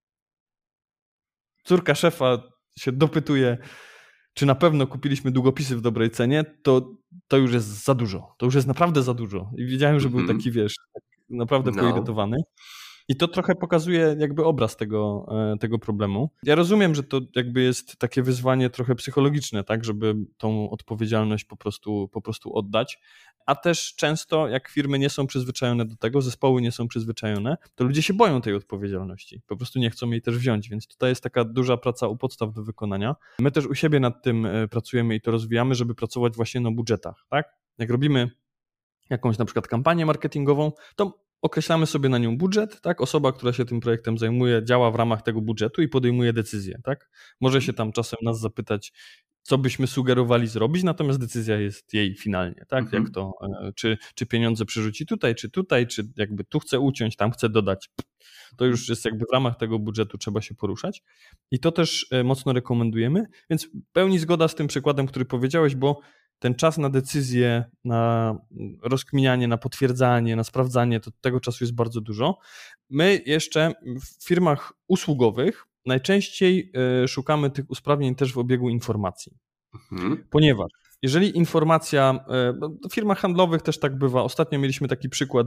córka szefa się dopytuje, czy na pewno kupiliśmy długopisy w dobrej cenie, to już jest za dużo. To już jest naprawdę za dużo. I wiedziałem, że był taki, wiesz, naprawdę poirytowany. I to trochę pokazuje jakby obraz tego problemu. Ja rozumiem, że to jakby jest takie wyzwanie trochę psychologiczne, tak, żeby tą odpowiedzialność po prostu oddać, a też często jak firmy nie są przyzwyczajone do tego, zespoły nie są przyzwyczajone, to ludzie się boją tej odpowiedzialności, po prostu nie chcą jej też wziąć, więc tutaj jest taka duża praca u podstaw do wykonania. My też u siebie nad tym pracujemy i to rozwijamy, żeby pracować właśnie na budżetach, tak? Jak robimy jakąś na przykład kampanię marketingową, to określamy sobie na nią budżet, tak? Osoba, która się tym projektem zajmuje, działa w ramach tego budżetu i podejmuje decyzję, tak? Może się tam czasem nas zapytać, co byśmy sugerowali zrobić, natomiast decyzja jest jej finalnie, tak? Jak to, czy pieniądze przerzuci tutaj, czy jakby tu chce uciąć, tam chce dodać. To już jest jakby w ramach tego budżetu trzeba się poruszać i to też mocno rekomendujemy, więc w pełni zgoda z tym przykładem, który powiedziałeś, bo ten czas na decyzję, na rozkminianie, na potwierdzanie, na sprawdzanie, to tego czasu jest bardzo dużo. My jeszcze w firmach usługowych najczęściej szukamy tych usprawnień też w obiegu informacji, ponieważ jeżeli informacja, w firmach handlowych też tak bywa, ostatnio mieliśmy taki przykład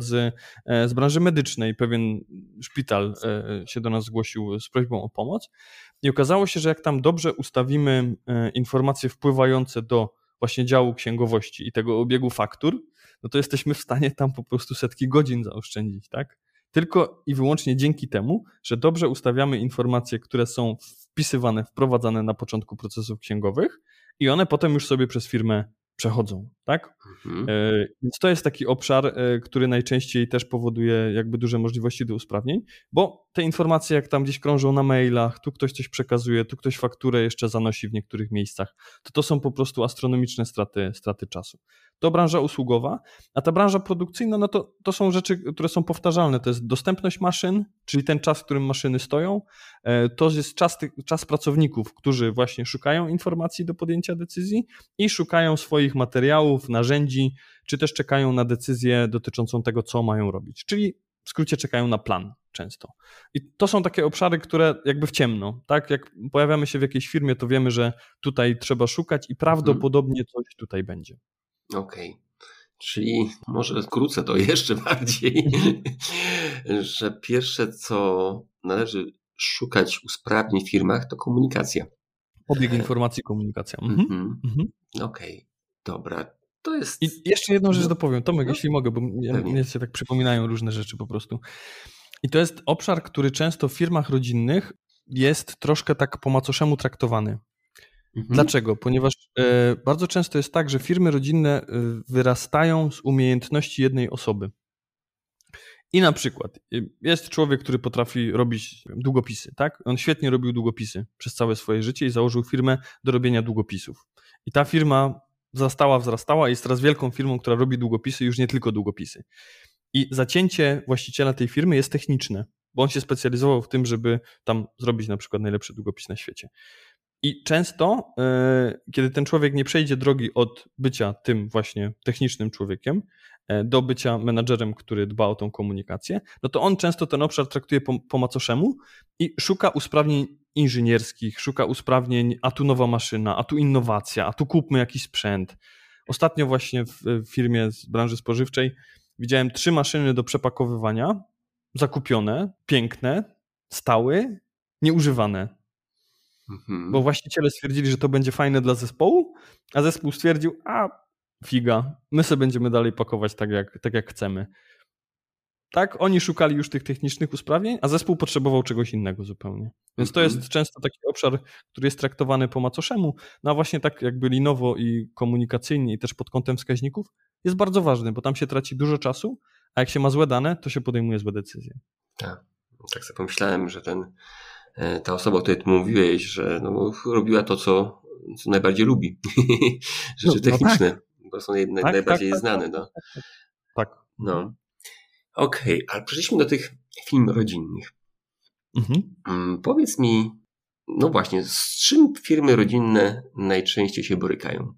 z branży medycznej, pewien szpital się do nas zgłosił z prośbą o pomoc i okazało się, że jak tam dobrze ustawimy informacje wpływające do właśnie działu księgowości i tego obiegu faktur, no to jesteśmy w stanie tam po prostu setki godzin zaoszczędzić, tak? Tylko i wyłącznie dzięki temu, że dobrze ustawiamy informacje, które są wpisywane, wprowadzane na początku procesów księgowych i one potem już sobie przez firmę przechodzą, tak? Więc to jest taki obszar, który najczęściej też powoduje jakby duże możliwości do usprawnień, bo te informacje jak tam gdzieś krążą na mailach, tu ktoś coś przekazuje, tu ktoś fakturę jeszcze zanosi w niektórych miejscach, to są po prostu astronomiczne straty czasu. To branża usługowa, a ta branża produkcyjna, no to są rzeczy, które są powtarzalne, to jest dostępność maszyn, czyli ten czas, w którym maszyny stoją, to jest czas pracowników, którzy właśnie szukają informacji do podjęcia decyzji i szukają swoich materiałów, narzędzi, czy też czekają na decyzję dotyczącą tego, co mają robić, czyli w skrócie czekają na plan często. I to są takie obszary, które jakby w ciemno, tak? Jak pojawiamy się w jakiejś firmie, to wiemy, że tutaj trzeba szukać i prawdopodobnie coś tutaj będzie. Okej. Czyli może skrócę to jeszcze bardziej, że pierwsze, co należy szukać usprawnień w firmach, to komunikacja. Obieg informacji, komunikacja. Okej, dobra. To jest... I jeszcze jedną rzecz dopowiem, Tomek, jeśli mogę, bo mnie się tak przypominają różne rzeczy po prostu. I to jest obszar, który często w firmach rodzinnych jest troszkę tak po macoszemu traktowany. Dlaczego? Ponieważ bardzo często jest tak, że firmy rodzinne wyrastają z umiejętności jednej osoby. I na przykład jest człowiek, który potrafi robić długopisy, tak? On świetnie robił długopisy przez całe swoje życie i założył firmę do robienia długopisów. I ta firma wzrastała i jest teraz wielką firmą, która robi długopisy, już nie tylko długopisy. I zacięcie właściciela tej firmy jest techniczne, bo on się specjalizował w tym, żeby tam zrobić na przykład najlepszy długopis na świecie. I często, kiedy ten człowiek nie przejdzie drogi od bycia tym właśnie technicznym człowiekiem do bycia menadżerem, który dba o tą komunikację, no to on często ten obszar traktuje po macoszemu i szuka usprawnień inżynierskich, szuka usprawnień, a tu nowa maszyna, a tu innowacja, a tu kupmy jakiś sprzęt. Ostatnio właśnie w firmie z branży spożywczej widziałem 3 maszyny do przepakowywania, zakupione, piękne, stały, nieużywane. Bo właściciele stwierdzili, że to będzie fajne dla zespołu, a zespół stwierdził, figa, my sobie będziemy dalej pakować tak jak chcemy. Tak, oni szukali już tych technicznych usprawnień, a zespół potrzebował czegoś innego zupełnie. Więc to jest często taki obszar, który jest traktowany po macoszemu, no a właśnie tak jakby linowo i komunikacyjnie i też pod kątem wskaźników jest bardzo ważny, bo tam się traci dużo czasu, a jak się ma złe dane, to się podejmuje złe decyzje. Tak sobie pomyślałem, że ta osoba, o której ty mówiłeś, że robiła to, co najbardziej lubi. Rzeczy techniczne, tak. Bo są najbardziej znane. Tak. No. Okej, ale przeszliśmy do tych filmów rodzinnych. Powiedz mi, no właśnie, z czym firmy rodzinne najczęściej się borykają?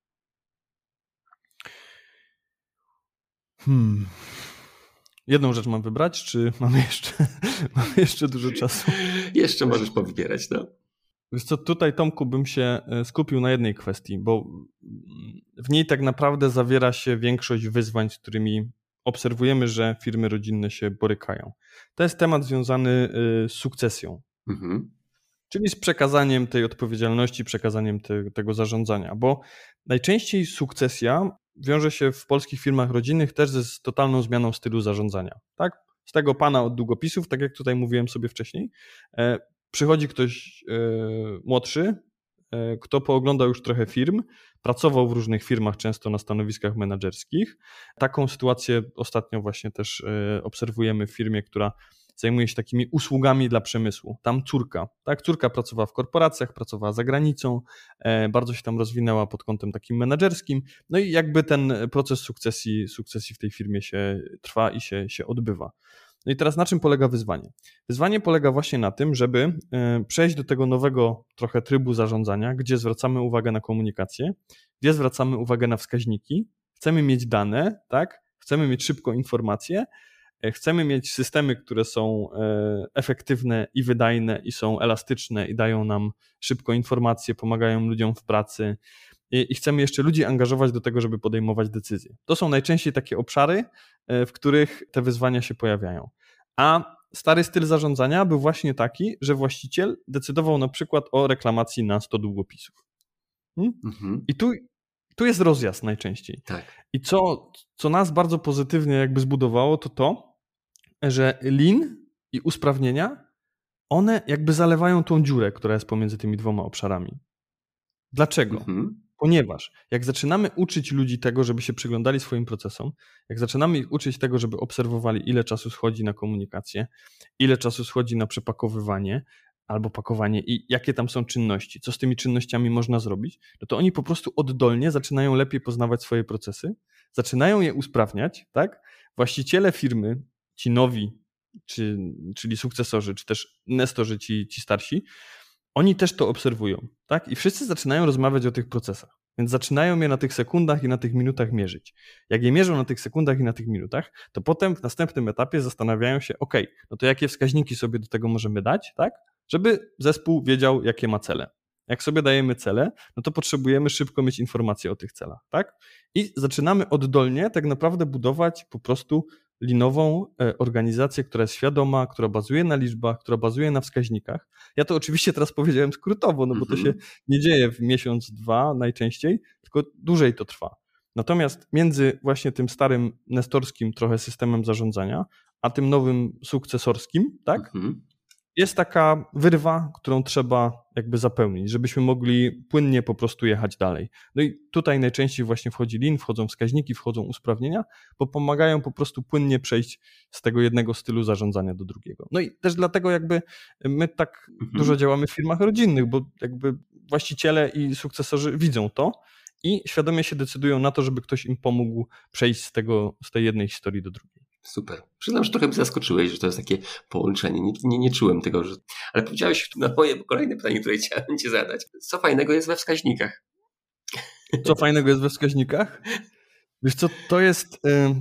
Jedną rzecz mam wybrać, czy mamy jeszcze dużo czasu? Jeszcze możesz powybierać, no. Wiesz co, tutaj, Tomku, bym się skupił na jednej kwestii, bo w niej tak naprawdę zawiera się większość wyzwań, z którymi obserwujemy, że firmy rodzinne się borykają. To jest temat związany z sukcesją, czyli z przekazaniem tej odpowiedzialności, przekazaniem tego zarządzania, bo najczęściej sukcesja wiąże się w polskich firmach rodzinnych też z totalną zmianą stylu zarządzania. Tak? Z tego pana od długopisów, tak jak tutaj mówiłem sobie wcześniej, przychodzi ktoś młodszy, kto pooglądał już trochę firm, pracował w różnych firmach, często na stanowiskach menedżerskich. Taką sytuację ostatnio właśnie też obserwujemy w firmie, która zajmuje się takimi usługami dla przemysłu. Tam córka pracowała w korporacjach, pracowała za granicą, bardzo się tam rozwinęła pod kątem takim menedżerskim, no i jakby ten proces sukcesji w tej firmie się trwa i się odbywa. No i teraz na czym polega wyzwanie? Wyzwanie polega właśnie na tym, żeby przejść do tego nowego trochę trybu zarządzania, gdzie zwracamy uwagę na komunikację, gdzie zwracamy uwagę na wskaźniki, chcemy mieć dane, tak? Chcemy mieć szybko informacje, chcemy mieć systemy, które są efektywne i wydajne i są elastyczne i dają nam szybko informacje, pomagają ludziom w pracy i chcemy jeszcze ludzi angażować do tego, żeby podejmować decyzje. To są najczęściej takie obszary, w których te wyzwania się pojawiają. A stary styl zarządzania był właśnie taki, że właściciel decydował na przykład o reklamacji na 100 długopisów. I tu jest rozjazd najczęściej. Tak. I co nas bardzo pozytywnie jakby zbudowało, to, że lean i usprawnienia, one jakby zalewają tą dziurę, która jest pomiędzy tymi dwoma obszarami. Dlaczego? Ponieważ jak zaczynamy uczyć ludzi tego, żeby się przyglądali swoim procesom, jak zaczynamy ich uczyć tego, żeby obserwowali, ile czasu schodzi na komunikację, ile czasu schodzi na przepakowywanie albo pakowanie i jakie tam są czynności, co z tymi czynnościami można zrobić, no to oni po prostu oddolnie zaczynają lepiej poznawać swoje procesy, zaczynają je usprawniać, tak? Właściciele firmy, ci nowi, czyli sukcesorzy, czy też nestorzy, ci starsi, oni też to obserwują, tak? I wszyscy zaczynają rozmawiać o tych procesach, więc zaczynają je na tych sekundach i na tych minutach mierzyć. Jak je mierzą na tych sekundach i na tych minutach, to potem w następnym etapie zastanawiają się, no to jakie wskaźniki sobie do tego możemy dać, tak? Żeby zespół wiedział, jakie ma cele. Jak sobie dajemy cele, no to potrzebujemy szybko mieć informacje o tych celach, tak? I zaczynamy oddolnie tak naprawdę budować po prostu linową organizację, która jest świadoma, która bazuje na liczbach, która bazuje na wskaźnikach. Ja to oczywiście teraz powiedziałem skrótowo, no bo to się nie dzieje w miesiąc, 2 najczęściej, tylko dłużej to trwa. Natomiast między właśnie tym starym nestorskim trochę systemem zarządzania, a tym nowym sukcesorskim, tak? Jest taka wyrwa, którą trzeba jakby zapełnić, żebyśmy mogli płynnie po prostu jechać dalej. No i tutaj najczęściej właśnie wchodzi lean, wchodzą wskaźniki, wchodzą usprawnienia, bo pomagają po prostu płynnie przejść z tego jednego stylu zarządzania do drugiego. No i też dlatego jakby my tak dużo działamy w firmach rodzinnych, bo jakby właściciele i sukcesorzy widzą to i świadomie się decydują na to, żeby ktoś im pomógł przejść z tej jednej historii do drugiej. Super. Przyznam, że trochę mnie zaskoczyłeś, że to jest takie połączenie. Nie czułem tego, że... Ale powiedziałeś na moje kolejne pytanie, które chciałem cię zadać. Co fajnego jest we wskaźnikach? Co fajnego jest we wskaźnikach? Wiesz co, to jest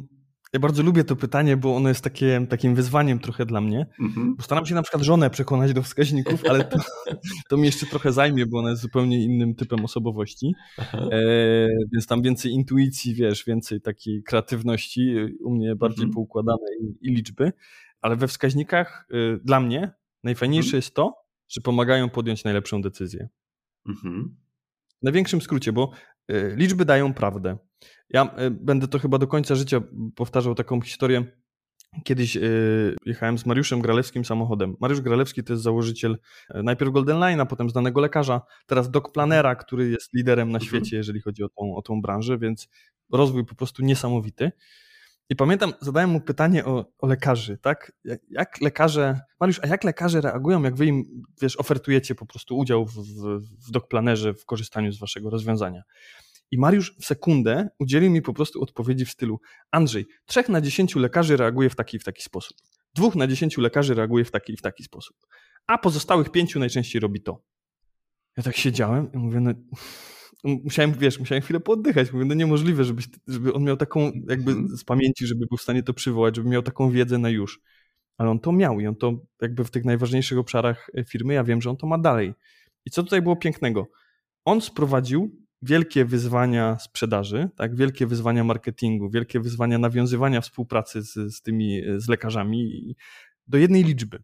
Ja bardzo lubię to pytanie, bo ono jest takim wyzwaniem trochę dla mnie. Bo staram się na przykład żonę przekonać do wskaźników, ale to mi jeszcze trochę zajmie, bo ona jest zupełnie innym typem osobowości. Więc tam więcej intuicji, więcej takiej kreatywności, u mnie bardziej poukładane i liczby. Ale we wskaźnikach dla mnie najfajniejsze jest to, że pomagają podjąć najlepszą decyzję. W największym skrócie, bo liczby dają prawdę. Ja będę to chyba do końca życia powtarzał taką historię. Kiedyś jechałem z Mariuszem Gralewskim samochodem. Mariusz Gralewski to jest założyciel najpierw Golden Line, a potem znanego lekarza, teraz Doc Planera, który jest liderem na świecie, jeżeli chodzi o tą branżę, więc rozwój po prostu niesamowity. I pamiętam, zadałem mu pytanie o lekarzy, tak? Jak lekarze, Mariusz, a jak lekarze reagują, jak wy im, ofertujecie po prostu udział w Doc Planerze, w korzystaniu z waszego rozwiązania? I Mariusz w sekundę udzielił mi po prostu odpowiedzi w stylu: Andrzej, 3 na 10 lekarzy reaguje w taki sposób. 2 na 10 lekarzy reaguje w taki sposób. A pozostałych 5 najczęściej robi to. Ja tak siedziałem i mówię, no... Musiałem chwilę pooddychać. Mówię, no niemożliwe, żeby on miał taką jakby z pamięci, żeby był w stanie to przywołać, żeby miał taką wiedzę na już. Ale on to miał i on to jakby w tych najważniejszych obszarach firmy, ja wiem, że on to ma dalej. I co tutaj było pięknego? On sprowadził wielkie wyzwania sprzedaży, tak, wielkie wyzwania marketingu, wielkie wyzwania nawiązywania współpracy z lekarzami do jednej liczby.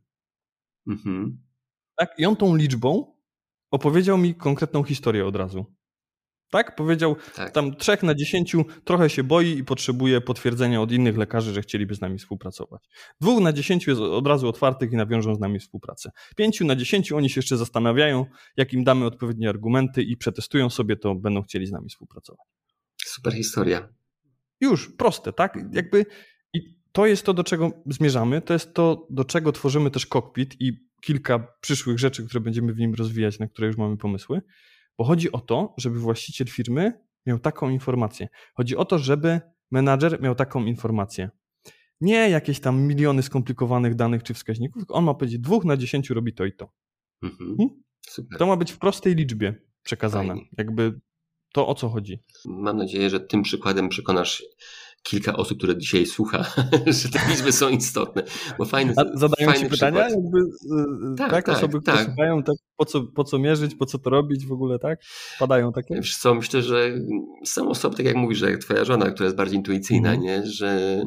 Tak? I on tą liczbą opowiedział mi konkretną historię od razu. Tak? Powiedział, tam 3 na 10 trochę się boi i potrzebuje potwierdzenia od innych lekarzy, że chcieliby z nami współpracować. 2 na 10 jest od razu otwartych i nawiążą z nami współpracę. 5 na 10 oni się jeszcze zastanawiają, jak im damy odpowiednie argumenty i przetestują sobie, to będą chcieli z nami współpracować. Super historia. Już, proste, tak? I to jest to, do czego zmierzamy, to jest to, do czego tworzymy też cockpit i kilka przyszłych rzeczy, które będziemy w nim rozwijać, na które już mamy pomysły. Bo chodzi o to, żeby właściciel firmy miał taką informację. Chodzi o to, żeby menadżer miał taką informację. Nie jakieś tam miliony skomplikowanych danych czy wskaźników, tylko on ma powiedzieć 2 na 10 robi to i to. Super. To ma być w prostej liczbie przekazane. Fajnie. Jakby to, o co chodzi. Mam nadzieję, że tym przykładem przekonasz kilka osób, które dzisiaj słucha, że te liczby są istotne. Bo zadają ci pytania? Jakby, tak, osoby, które słuchają, tak, po co mierzyć, po co to robić w ogóle, tak? Padają takie? Wiesz co, myślę, że są osoby, tak jak mówisz, że jak twoja żona, która jest bardziej intuicyjna, nie? Że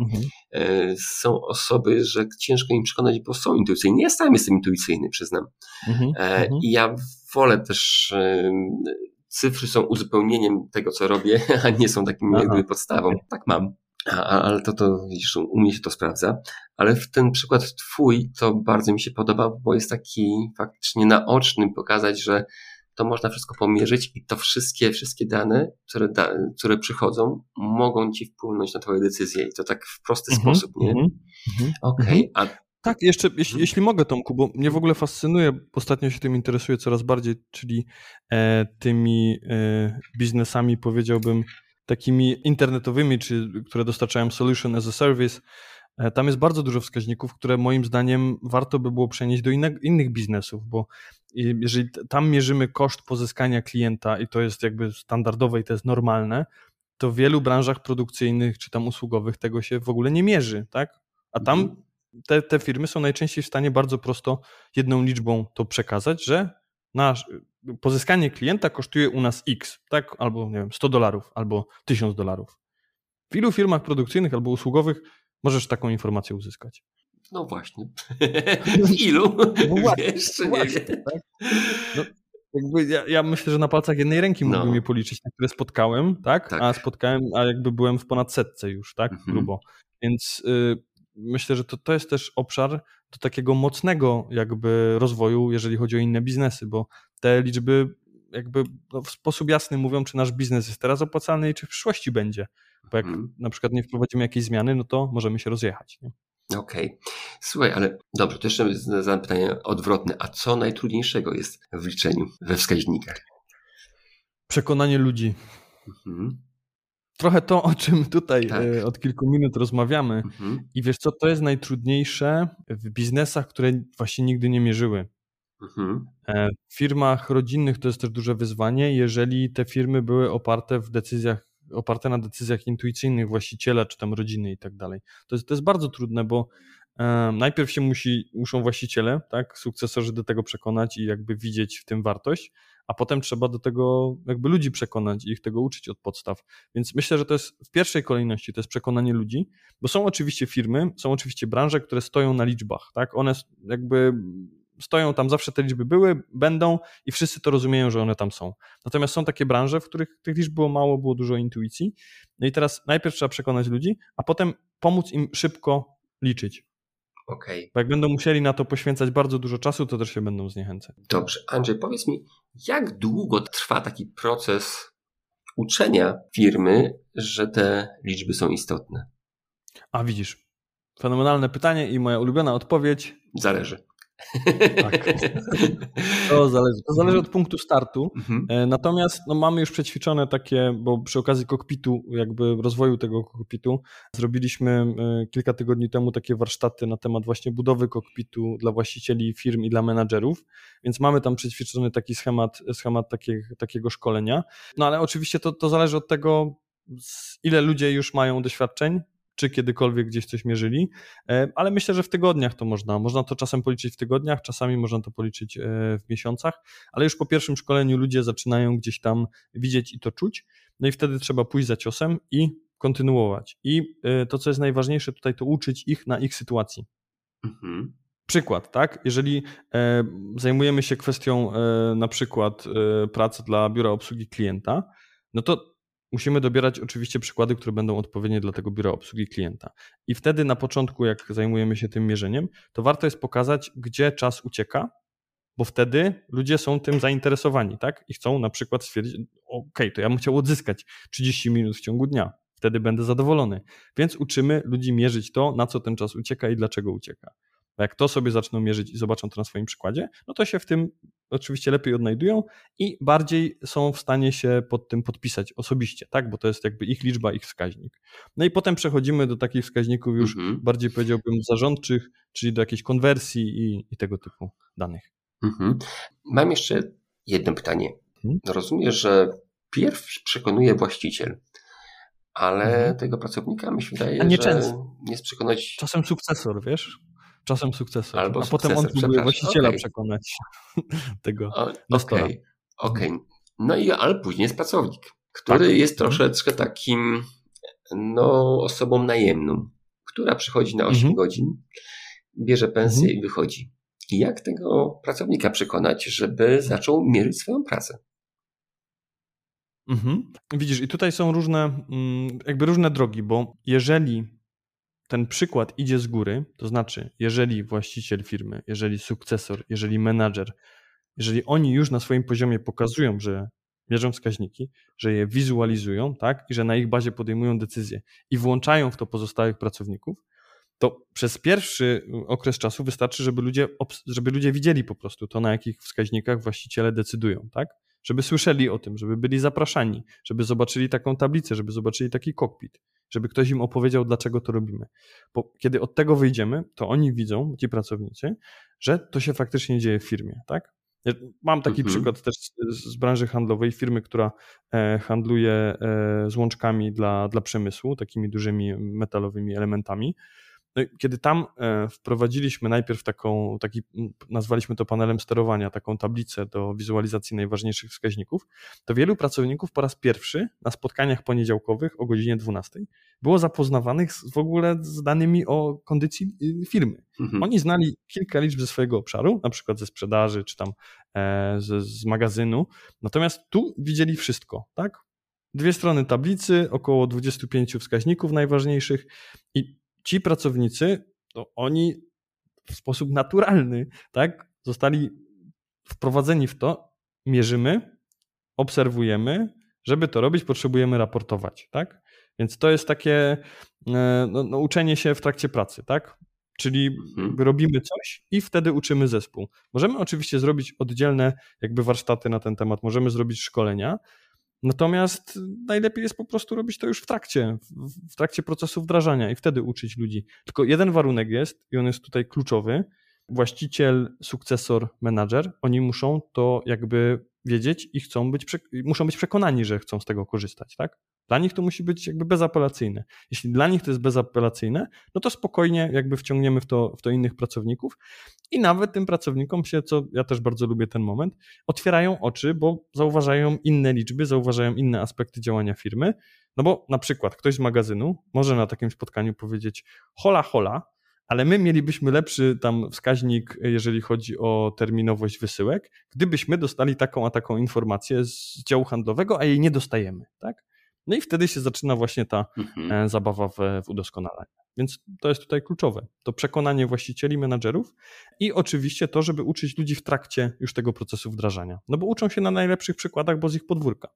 są osoby, że ciężko im przekonać, bo są intuicyjni. Ja sam jestem intuicyjny, przyznam. I ja wolę też... Cyfry są uzupełnieniem tego, co robię, a nie są takim jakby podstawą. Tak mam. Ale to widzisz, u mnie się to sprawdza. Ale w ten przykład twój to bardzo mi się podoba, bo jest taki faktycznie naoczny, pokazać, że to można wszystko pomierzyć i to wszystkie dane, które przychodzą, mogą ci wpłynąć na twoje decyzje i to tak w prosty sposób, nie? Okej. Tak, jeszcze jeśli mogę, Tomku, bo mnie w ogóle fascynuje, ostatnio się tym interesuję coraz bardziej, czyli tymi biznesami, powiedziałbym, takimi internetowymi, które dostarczają solution as a service. Tam jest bardzo dużo wskaźników, które moim zdaniem warto by było przenieść do innych biznesów, bo jeżeli tam mierzymy koszt pozyskania klienta i to jest jakby standardowe i to jest normalne, to w wielu branżach produkcyjnych czy tam usługowych tego się w ogóle nie mierzy, tak? A tam te firmy są najczęściej w stanie bardzo prosto jedną liczbą to przekazać, że pozyskanie klienta kosztuje u nas X, tak? Albo nie wiem, $100, albo $1000. W ilu firmach produkcyjnych albo usługowych możesz taką informację uzyskać? No właśnie. Ilu? No właśnie, nie wiem. Tak? No, jakby ja myślę, że na palcach jednej ręki mógłbym je policzyć, na które spotkałem, tak? A jakby byłem w ponad 100 już, tak? Grubo. Więc myślę, że to jest też obszar do takiego mocnego jakby rozwoju, jeżeli chodzi o inne biznesy, bo te liczby jakby w sposób jasny mówią, czy nasz biznes jest teraz opłacalny i czy w przyszłości będzie. Bo jak na przykład nie wprowadzimy jakiejś zmiany, no to możemy się rozjechać. Okej. Słuchaj, ale dobrze, to jeszcze zadam pytanie odwrotne. A co najtrudniejszego jest w liczeniu we wskaźnikach? Przekonanie ludzi. Trochę to, o czym tutaj od kilku minut rozmawiamy. I wiesz co, to jest najtrudniejsze w biznesach, które właśnie nigdy nie mierzyły. W firmach rodzinnych to jest też duże wyzwanie, jeżeli te firmy były oparte w decyzjach oparte na decyzjach intuicyjnych właściciela, czy tam rodziny i tak dalej. To jest bardzo trudne, bo najpierw się muszą właściciele, tak, sukcesorzy do tego przekonać i jakby widzieć w tym wartość, a potem trzeba do tego jakby ludzi przekonać i ich tego uczyć od podstaw. Więc myślę, że to jest w pierwszej kolejności to jest przekonanie ludzi, bo są oczywiście firmy, są oczywiście branże, które stoją na liczbach, tak? One jakby stoją tam, zawsze te liczby były, będą i wszyscy to rozumieją, że one tam są. Natomiast są takie branże, w których tych liczb było mało, było dużo intuicji. No i teraz najpierw trzeba przekonać ludzi, a potem pomóc im szybko liczyć. Okej. Bo jak będą musieli na to poświęcać bardzo dużo czasu, to też się będą zniechęcać. Dobrze. Andrzej, powiedz mi, jak długo trwa taki proces uczenia firmy, że te liczby są istotne? A widzisz, fenomenalne pytanie i moja ulubiona odpowiedź. Zależy. Tak. To zależy od punktu startu. Natomiast mamy już przećwiczone takie, bo przy okazji kokpitu, jakby rozwoju tego kokpitu, zrobiliśmy kilka tygodni temu takie warsztaty na temat właśnie budowy kokpitu dla właścicieli firm i dla menadżerów, więc mamy tam przećwiczony taki schemat takiego szkolenia. No ale oczywiście to zależy od tego, ile ludzie już mają doświadczeń, czy kiedykolwiek gdzieś coś mierzyli, ale myślę, że w tygodniach to można to czasem policzyć w tygodniach, czasami można to policzyć w miesiącach, ale już po pierwszym szkoleniu ludzie zaczynają gdzieś tam widzieć i to czuć, no i wtedy trzeba pójść za ciosem i kontynuować. I to, co jest najważniejsze tutaj, to uczyć ich na ich sytuacji. Przykład, tak? Jeżeli zajmujemy się kwestią na przykład pracy dla biura obsługi klienta, no to musimy dobierać oczywiście przykłady, które będą odpowiednie dla tego biura obsługi klienta. I wtedy na początku, jak zajmujemy się tym mierzeniem, to warto jest pokazać, gdzie czas ucieka, bo wtedy ludzie są tym zainteresowani, tak? I chcą na przykład stwierdzić, to ja bym chciał odzyskać 30 minut w ciągu dnia, wtedy będę zadowolony. Więc uczymy ludzi mierzyć to, na co ten czas ucieka i dlaczego ucieka. A jak to sobie zaczną mierzyć i zobaczą to na swoim przykładzie, no to się w tym oczywiście lepiej odnajdują i bardziej są w stanie się pod tym podpisać osobiście, tak? Bo to jest jakby ich liczba, ich wskaźnik. No i potem przechodzimy do takich wskaźników już bardziej powiedziałbym zarządczych, czyli do jakiejś konwersji i tego typu danych. Mam jeszcze jedno pytanie. Rozumiem, że pierw przekonuje właściciel, ale tego pracownika mi się wydaje, że nie jest przekonać... Czasem sukcesor, wiesz? Czasem sukcesor. Albo a potem on próbuje właściciela przekonać tego nestora. Okej. No ale później jest pracownik, który jest troszeczkę takim osobą najemną, która przychodzi na 8 godzin, bierze pensję i wychodzi. I jak tego pracownika przekonać, żeby zaczął mierzyć swoją pracę? Widzisz, i tutaj są różne drogi, bo jeżeli ten przykład idzie z góry, to znaczy, jeżeli właściciel firmy, jeżeli sukcesor, jeżeli menadżer, jeżeli oni już na swoim poziomie pokazują, że mierzą wskaźniki, że je wizualizują, tak, i że na ich bazie podejmują decyzje i włączają w to pozostałych pracowników, to przez pierwszy okres czasu wystarczy, żeby ludzie widzieli po prostu to, na jakich wskaźnikach właściciele decydują, tak? Żeby słyszeli o tym, żeby byli zapraszani, żeby zobaczyli taką tablicę, żeby zobaczyli taki kokpit, żeby ktoś im opowiedział, dlaczego to robimy. Bo kiedy od tego wyjdziemy, to oni widzą, ci pracownicy, że to się faktycznie dzieje w firmie, tak? Mam taki przykład też z branży handlowej, firmy, która handluje złączkami dla przemysłu, takimi dużymi metalowymi elementami. No i kiedy tam wprowadziliśmy najpierw nazwaliśmy to panelem sterowania, taką tablicę do wizualizacji najważniejszych wskaźników, to wielu pracowników po raz pierwszy na spotkaniach poniedziałkowych o godzinie 12 było zapoznawanych w ogóle z danymi o kondycji firmy. Oni znali kilka liczb ze swojego obszaru, na przykład ze sprzedaży czy tam z magazynu, natomiast tu widzieli wszystko, tak? 2 strony tablicy, około 25 wskaźników najważniejszych i ci pracownicy, to oni w sposób naturalny, tak, zostali wprowadzeni w to, mierzymy, obserwujemy, żeby to robić, potrzebujemy raportować, tak? Więc to jest takie uczenie się w trakcie pracy, tak? Czyli robimy coś i wtedy uczymy zespół. Możemy oczywiście zrobić oddzielne jakby warsztaty na ten temat, możemy zrobić szkolenia, natomiast najlepiej jest po prostu robić to już w trakcie procesu wdrażania i wtedy uczyć ludzi. Tylko jeden warunek jest i on jest tutaj kluczowy. Właściciel, sukcesor, menadżer, oni muszą to jakby wiedzieć i muszą być przekonani, że chcą z tego korzystać, tak? Dla nich to musi być jakby bezapelacyjne. Jeśli dla nich to jest bezapelacyjne, no to spokojnie jakby wciągniemy w to innych pracowników i nawet tym pracownikom się, co ja też bardzo lubię ten moment, otwierają oczy, bo zauważają inne liczby, zauważają inne aspekty działania firmy, no bo na przykład ktoś z magazynu może na takim spotkaniu powiedzieć hola, ale my mielibyśmy lepszy tam wskaźnik, jeżeli chodzi o terminowość wysyłek, gdybyśmy dostali taką a taką informację z działu handlowego, a jej nie dostajemy, tak? No i wtedy się zaczyna właśnie ta zabawa w udoskonalanie. Więc to jest tutaj kluczowe. To przekonanie właścicieli, menadżerów i oczywiście to, żeby uczyć ludzi w trakcie już tego procesu wdrażania. No bo uczą się na najlepszych przykładach, bo z ich podwórka.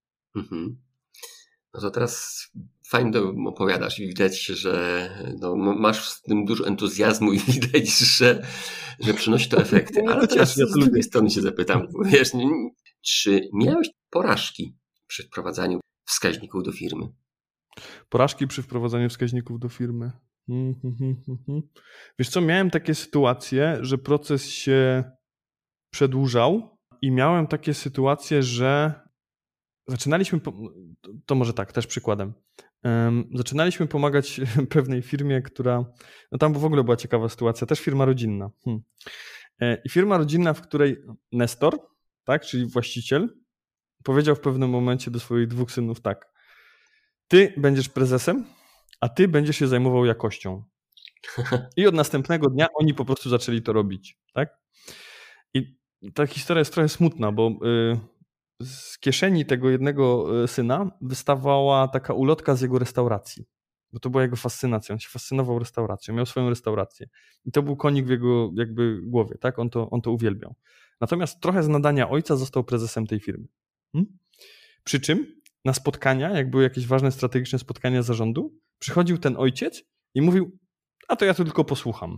No to teraz fajnie to opowiadasz i widać, że no, masz w tym dużo entuzjazmu i widać, że przynosi to efekty. Ale teraz z drugiej strony się zapytam, wiesz, czy miałeś porażki przy wprowadzaniu wskaźników do firmy? Porażki przy wprowadzaniu wskaźników do firmy. Wiesz co, miałem takie sytuacje, że proces się przedłużał i miałem takie sytuacje, że zaczynaliśmy, to może tak, też przykładem. Zaczynaliśmy pomagać pewnej firmie, która, no tam w ogóle była ciekawa sytuacja, też firma rodzinna. I firma rodzinna, w której Nestor, tak, czyli właściciel, powiedział w pewnym momencie do swoich 2 synów tak: ty będziesz prezesem, a ty będziesz się zajmował jakością. I od następnego dnia oni po prostu zaczęli to robić, tak? I ta historia jest trochę smutna, bo z kieszeni tego jednego syna wystawała taka ulotka z jego restauracji, bo to była jego fascynacja, on się fascynował restauracją, miał swoją restaurację i to był konik w jego jakby głowie, tak? On to uwielbiał. Natomiast trochę z nadania ojca został prezesem tej firmy. Przy czym na spotkania, jak były jakieś ważne strategiczne spotkania zarządu, przychodził ten ojciec i mówił: a to ja tu tylko posłucham.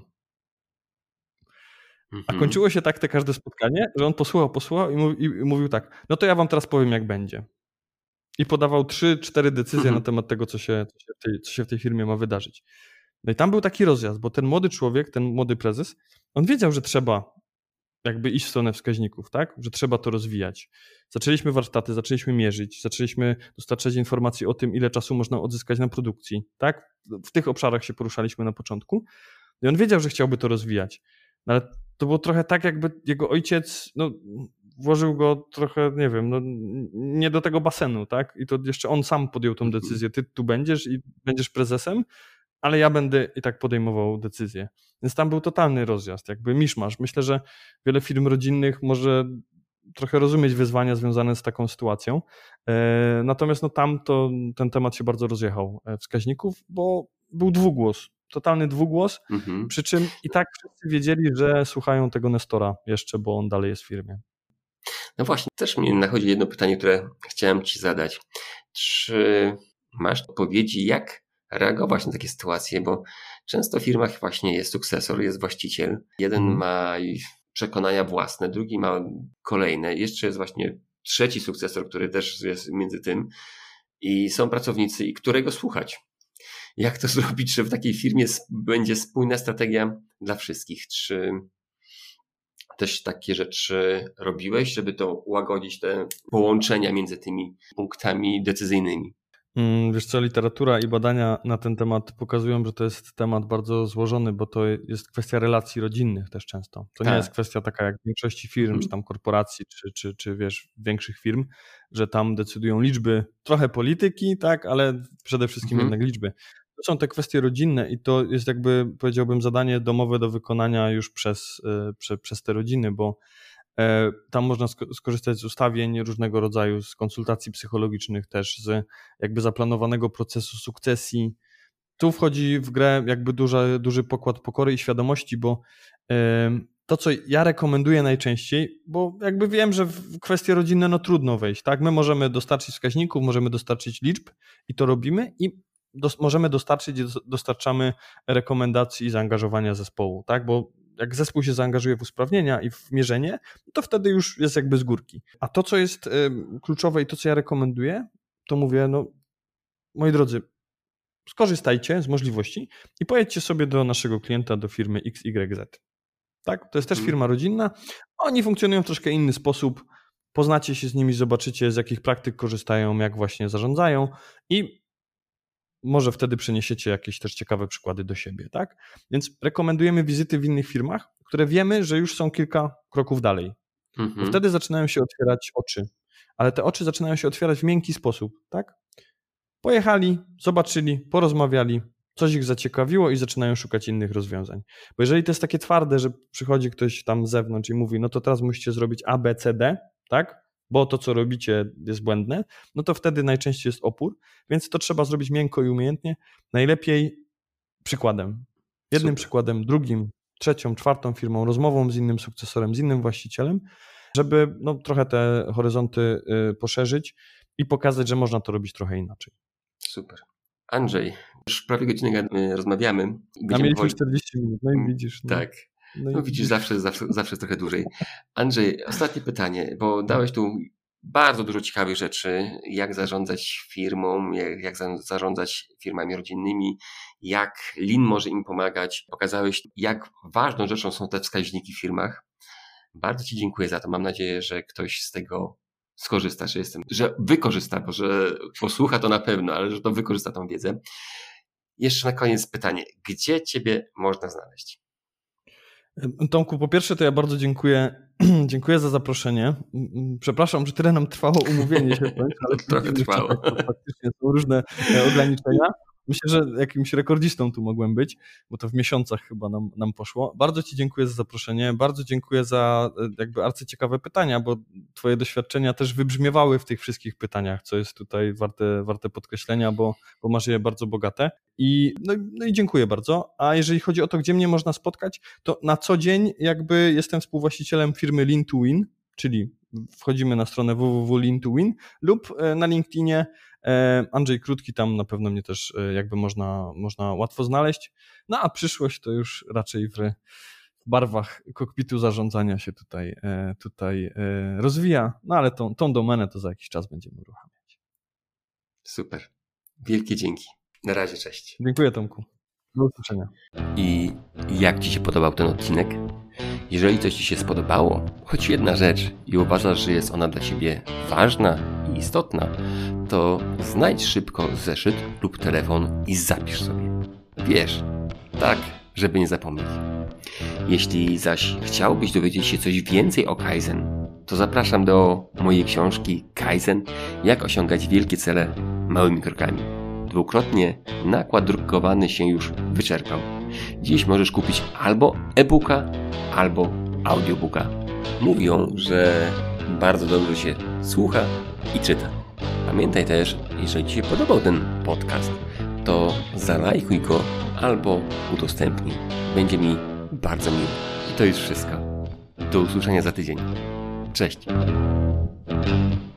A kończyło się tak te każde spotkanie, że on posłuchał i mówił tak: no to ja wam teraz powiem, jak będzie. I podawał 3-4 decyzje na temat tego, co się w tej firmie ma wydarzyć. No i tam był taki rozjazd, bo ten młody człowiek, ten młody prezes, on wiedział, że trzeba jakby iść w stronę wskaźników, tak? Że trzeba to rozwijać. Zaczęliśmy warsztaty, zaczęliśmy mierzyć, zaczęliśmy dostarczać informacji o tym, ile czasu można odzyskać na produkcji, tak? W tych obszarach się poruszaliśmy na początku. I on wiedział, że chciałby to rozwijać. No ale to było trochę tak, jakby jego ojciec włożył go trochę, nie wiem, nie do tego basenu, tak? I to jeszcze on sam podjął tą decyzję. Ty tu będziesz i będziesz prezesem, ale ja będę i tak podejmował decyzje. Więc tam był totalny rozjazd, jakby miszmasz. Myślę, że wiele firm rodzinnych może trochę rozumieć wyzwania związane z taką sytuacją. Natomiast tam ten temat się bardzo rozjechał wskaźników, bo był dwugłos, totalny dwugłos, przy czym i tak wszyscy wiedzieli, że słuchają tego Nestora jeszcze, bo on dalej jest w firmie. No właśnie, też mnie nachodzi jedno pytanie, które chciałem ci zadać. Czy masz odpowiedzi, jak reagować na takie sytuacje, bo często w firmach właśnie jest sukcesor, jest właściciel. Jeden ma przekonania własne, drugi ma kolejne. Jeszcze jest właśnie trzeci sukcesor, który też jest między tym i są pracownicy, i którego słuchać. Jak to zrobić, że w takiej firmie będzie spójna strategia dla wszystkich? Czy też takie rzeczy robiłeś, żeby to ułagodzić te połączenia między tymi punktami decyzyjnymi? Wiesz co, literatura i badania na ten temat pokazują, że to jest temat bardzo złożony, bo to jest kwestia relacji rodzinnych też często. To nie jest kwestia taka jak w większości firm, czy tam korporacji, czy wiesz, większych firm, że tam decydują liczby, trochę polityki, tak, ale przede wszystkim jednak liczby. To są te kwestie rodzinne i to jest jakby, powiedziałbym, zadanie domowe do wykonania już przez te rodziny, bo tam można skorzystać z ustawień różnego rodzaju, z konsultacji psychologicznych też, z jakby zaplanowanego procesu sukcesji. Tu wchodzi w grę jakby duży pokład pokory i świadomości, bo to, co ja rekomenduję najczęściej, bo jakby wiem, że w kwestie rodzinne trudno wejść, tak? My możemy dostarczyć wskaźników, możemy dostarczyć liczb i to robimy i możemy dostarczamy rekomendacji i zaangażowania zespołu, tak? Bo jak zespół się zaangażuje w usprawnienia i w mierzenie, to wtedy już jest jakby z górki. A to, co jest kluczowe i to, co ja rekomenduję, to mówię, moi drodzy, skorzystajcie z możliwości i pojedźcie sobie do naszego klienta, do firmy XYZ. Tak? To jest też firma rodzinna. Oni funkcjonują w troszkę inny sposób. poznacie się z nimi, zobaczycie, z jakich praktyk korzystają, jak właśnie zarządzają i może wtedy przeniesiecie jakieś też ciekawe przykłady do siebie, tak? Więc rekomendujemy wizyty w innych firmach, które wiemy, że już są kilka kroków dalej. Bo wtedy zaczynają się otwierać oczy, ale te oczy zaczynają się otwierać w miękki sposób, tak? Pojechali, zobaczyli, porozmawiali, coś ich zaciekawiło i zaczynają szukać innych rozwiązań. Bo jeżeli to jest takie twarde, że przychodzi ktoś tam z zewnątrz i mówi, no to teraz musicie zrobić A, B, C, D, tak? Bo to, co robicie, jest błędne, no to wtedy najczęściej jest opór, więc to trzeba zrobić miękko i umiejętnie. Najlepiej przykładem. Jednym przykładem, drugim, trzecią, czwartą firmą, rozmową z innym sukcesorem, z innym właścicielem, żeby no, trochę te horyzonty poszerzyć i pokazać, że można to robić trochę inaczej. Super. Andrzej, już prawie godzinę rozmawiamy. A mieliśmy 40 minut, no i widzisz. No. Tak. No widzisz, zawsze jest trochę dłużej. Andrzej, ostatnie pytanie, bo dałeś tu bardzo dużo ciekawych rzeczy, jak zarządzać firmą, jak zarządzać firmami rodzinnymi, jak Lean może im pomagać. Pokazałeś, jak ważną rzeczą są te wskaźniki w firmach. Bardzo Ci dziękuję za to. Mam nadzieję, że ktoś z tego skorzysta, że wykorzysta, bo że posłucha to na pewno, ale że to wykorzysta tą wiedzę. Jeszcze na koniec pytanie, gdzie Ciebie można znaleźć? Tomku, po pierwsze to ja bardzo dziękuję za zaproszenie. Przepraszam, że tyle nam trwało umówienie się, ale trochę trwało. Faktycznie są różne ograniczenia. Myślę, że jakimś rekordzistą tu mogłem być, bo to w miesiącach chyba nam poszło. Bardzo Ci dziękuję za zaproszenie, bardzo dziękuję za jakby arcyciekawe pytania, bo Twoje doświadczenia też wybrzmiewały w tych wszystkich pytaniach, co jest tutaj warte podkreślenia, bo masz je bardzo bogate. No i dziękuję bardzo. A jeżeli chodzi o to, gdzie mnie można spotkać, to na co dzień jakby jestem współwłaścicielem firmy Lean to Win, czyli wchodzimy na stronę www.lean2win lub na LinkedInie Andrzej Krótki, tam na pewno mnie też jakby można łatwo znaleźć. No a przyszłość to już raczej w barwach kokpitu zarządzania się tutaj rozwija, no ale tą domenę to za jakiś czas będziemy uruchamiać. Super. Wielkie dzięki. Na razie, cześć. Dziękuję, Tomku. Do usłyszenia. I jak Ci się podobał ten odcinek? Jeżeli coś Ci się spodobało, choć jedna rzecz i uważasz, że jest ona dla Ciebie ważna i istotna, to znajdź szybko zeszyt lub telefon i zapisz sobie. Wiesz, tak, żeby nie zapomnieć. Jeśli zaś chciałbyś dowiedzieć się coś więcej o Kaizen, to zapraszam do mojej książki Kaizen – jak osiągać wielkie cele małymi krokami. Dwukrotnie nakład drukowany się już wyczerpał. Dziś możesz kupić albo e-booka, albo audiobooka. Mówią, że bardzo dobrze się słucha i czyta. Pamiętaj też, jeżeli Ci się podobał ten podcast, to zalajkuj go albo udostępnij. Będzie mi bardzo miło. I to już wszystko. Do usłyszenia za tydzień. Cześć.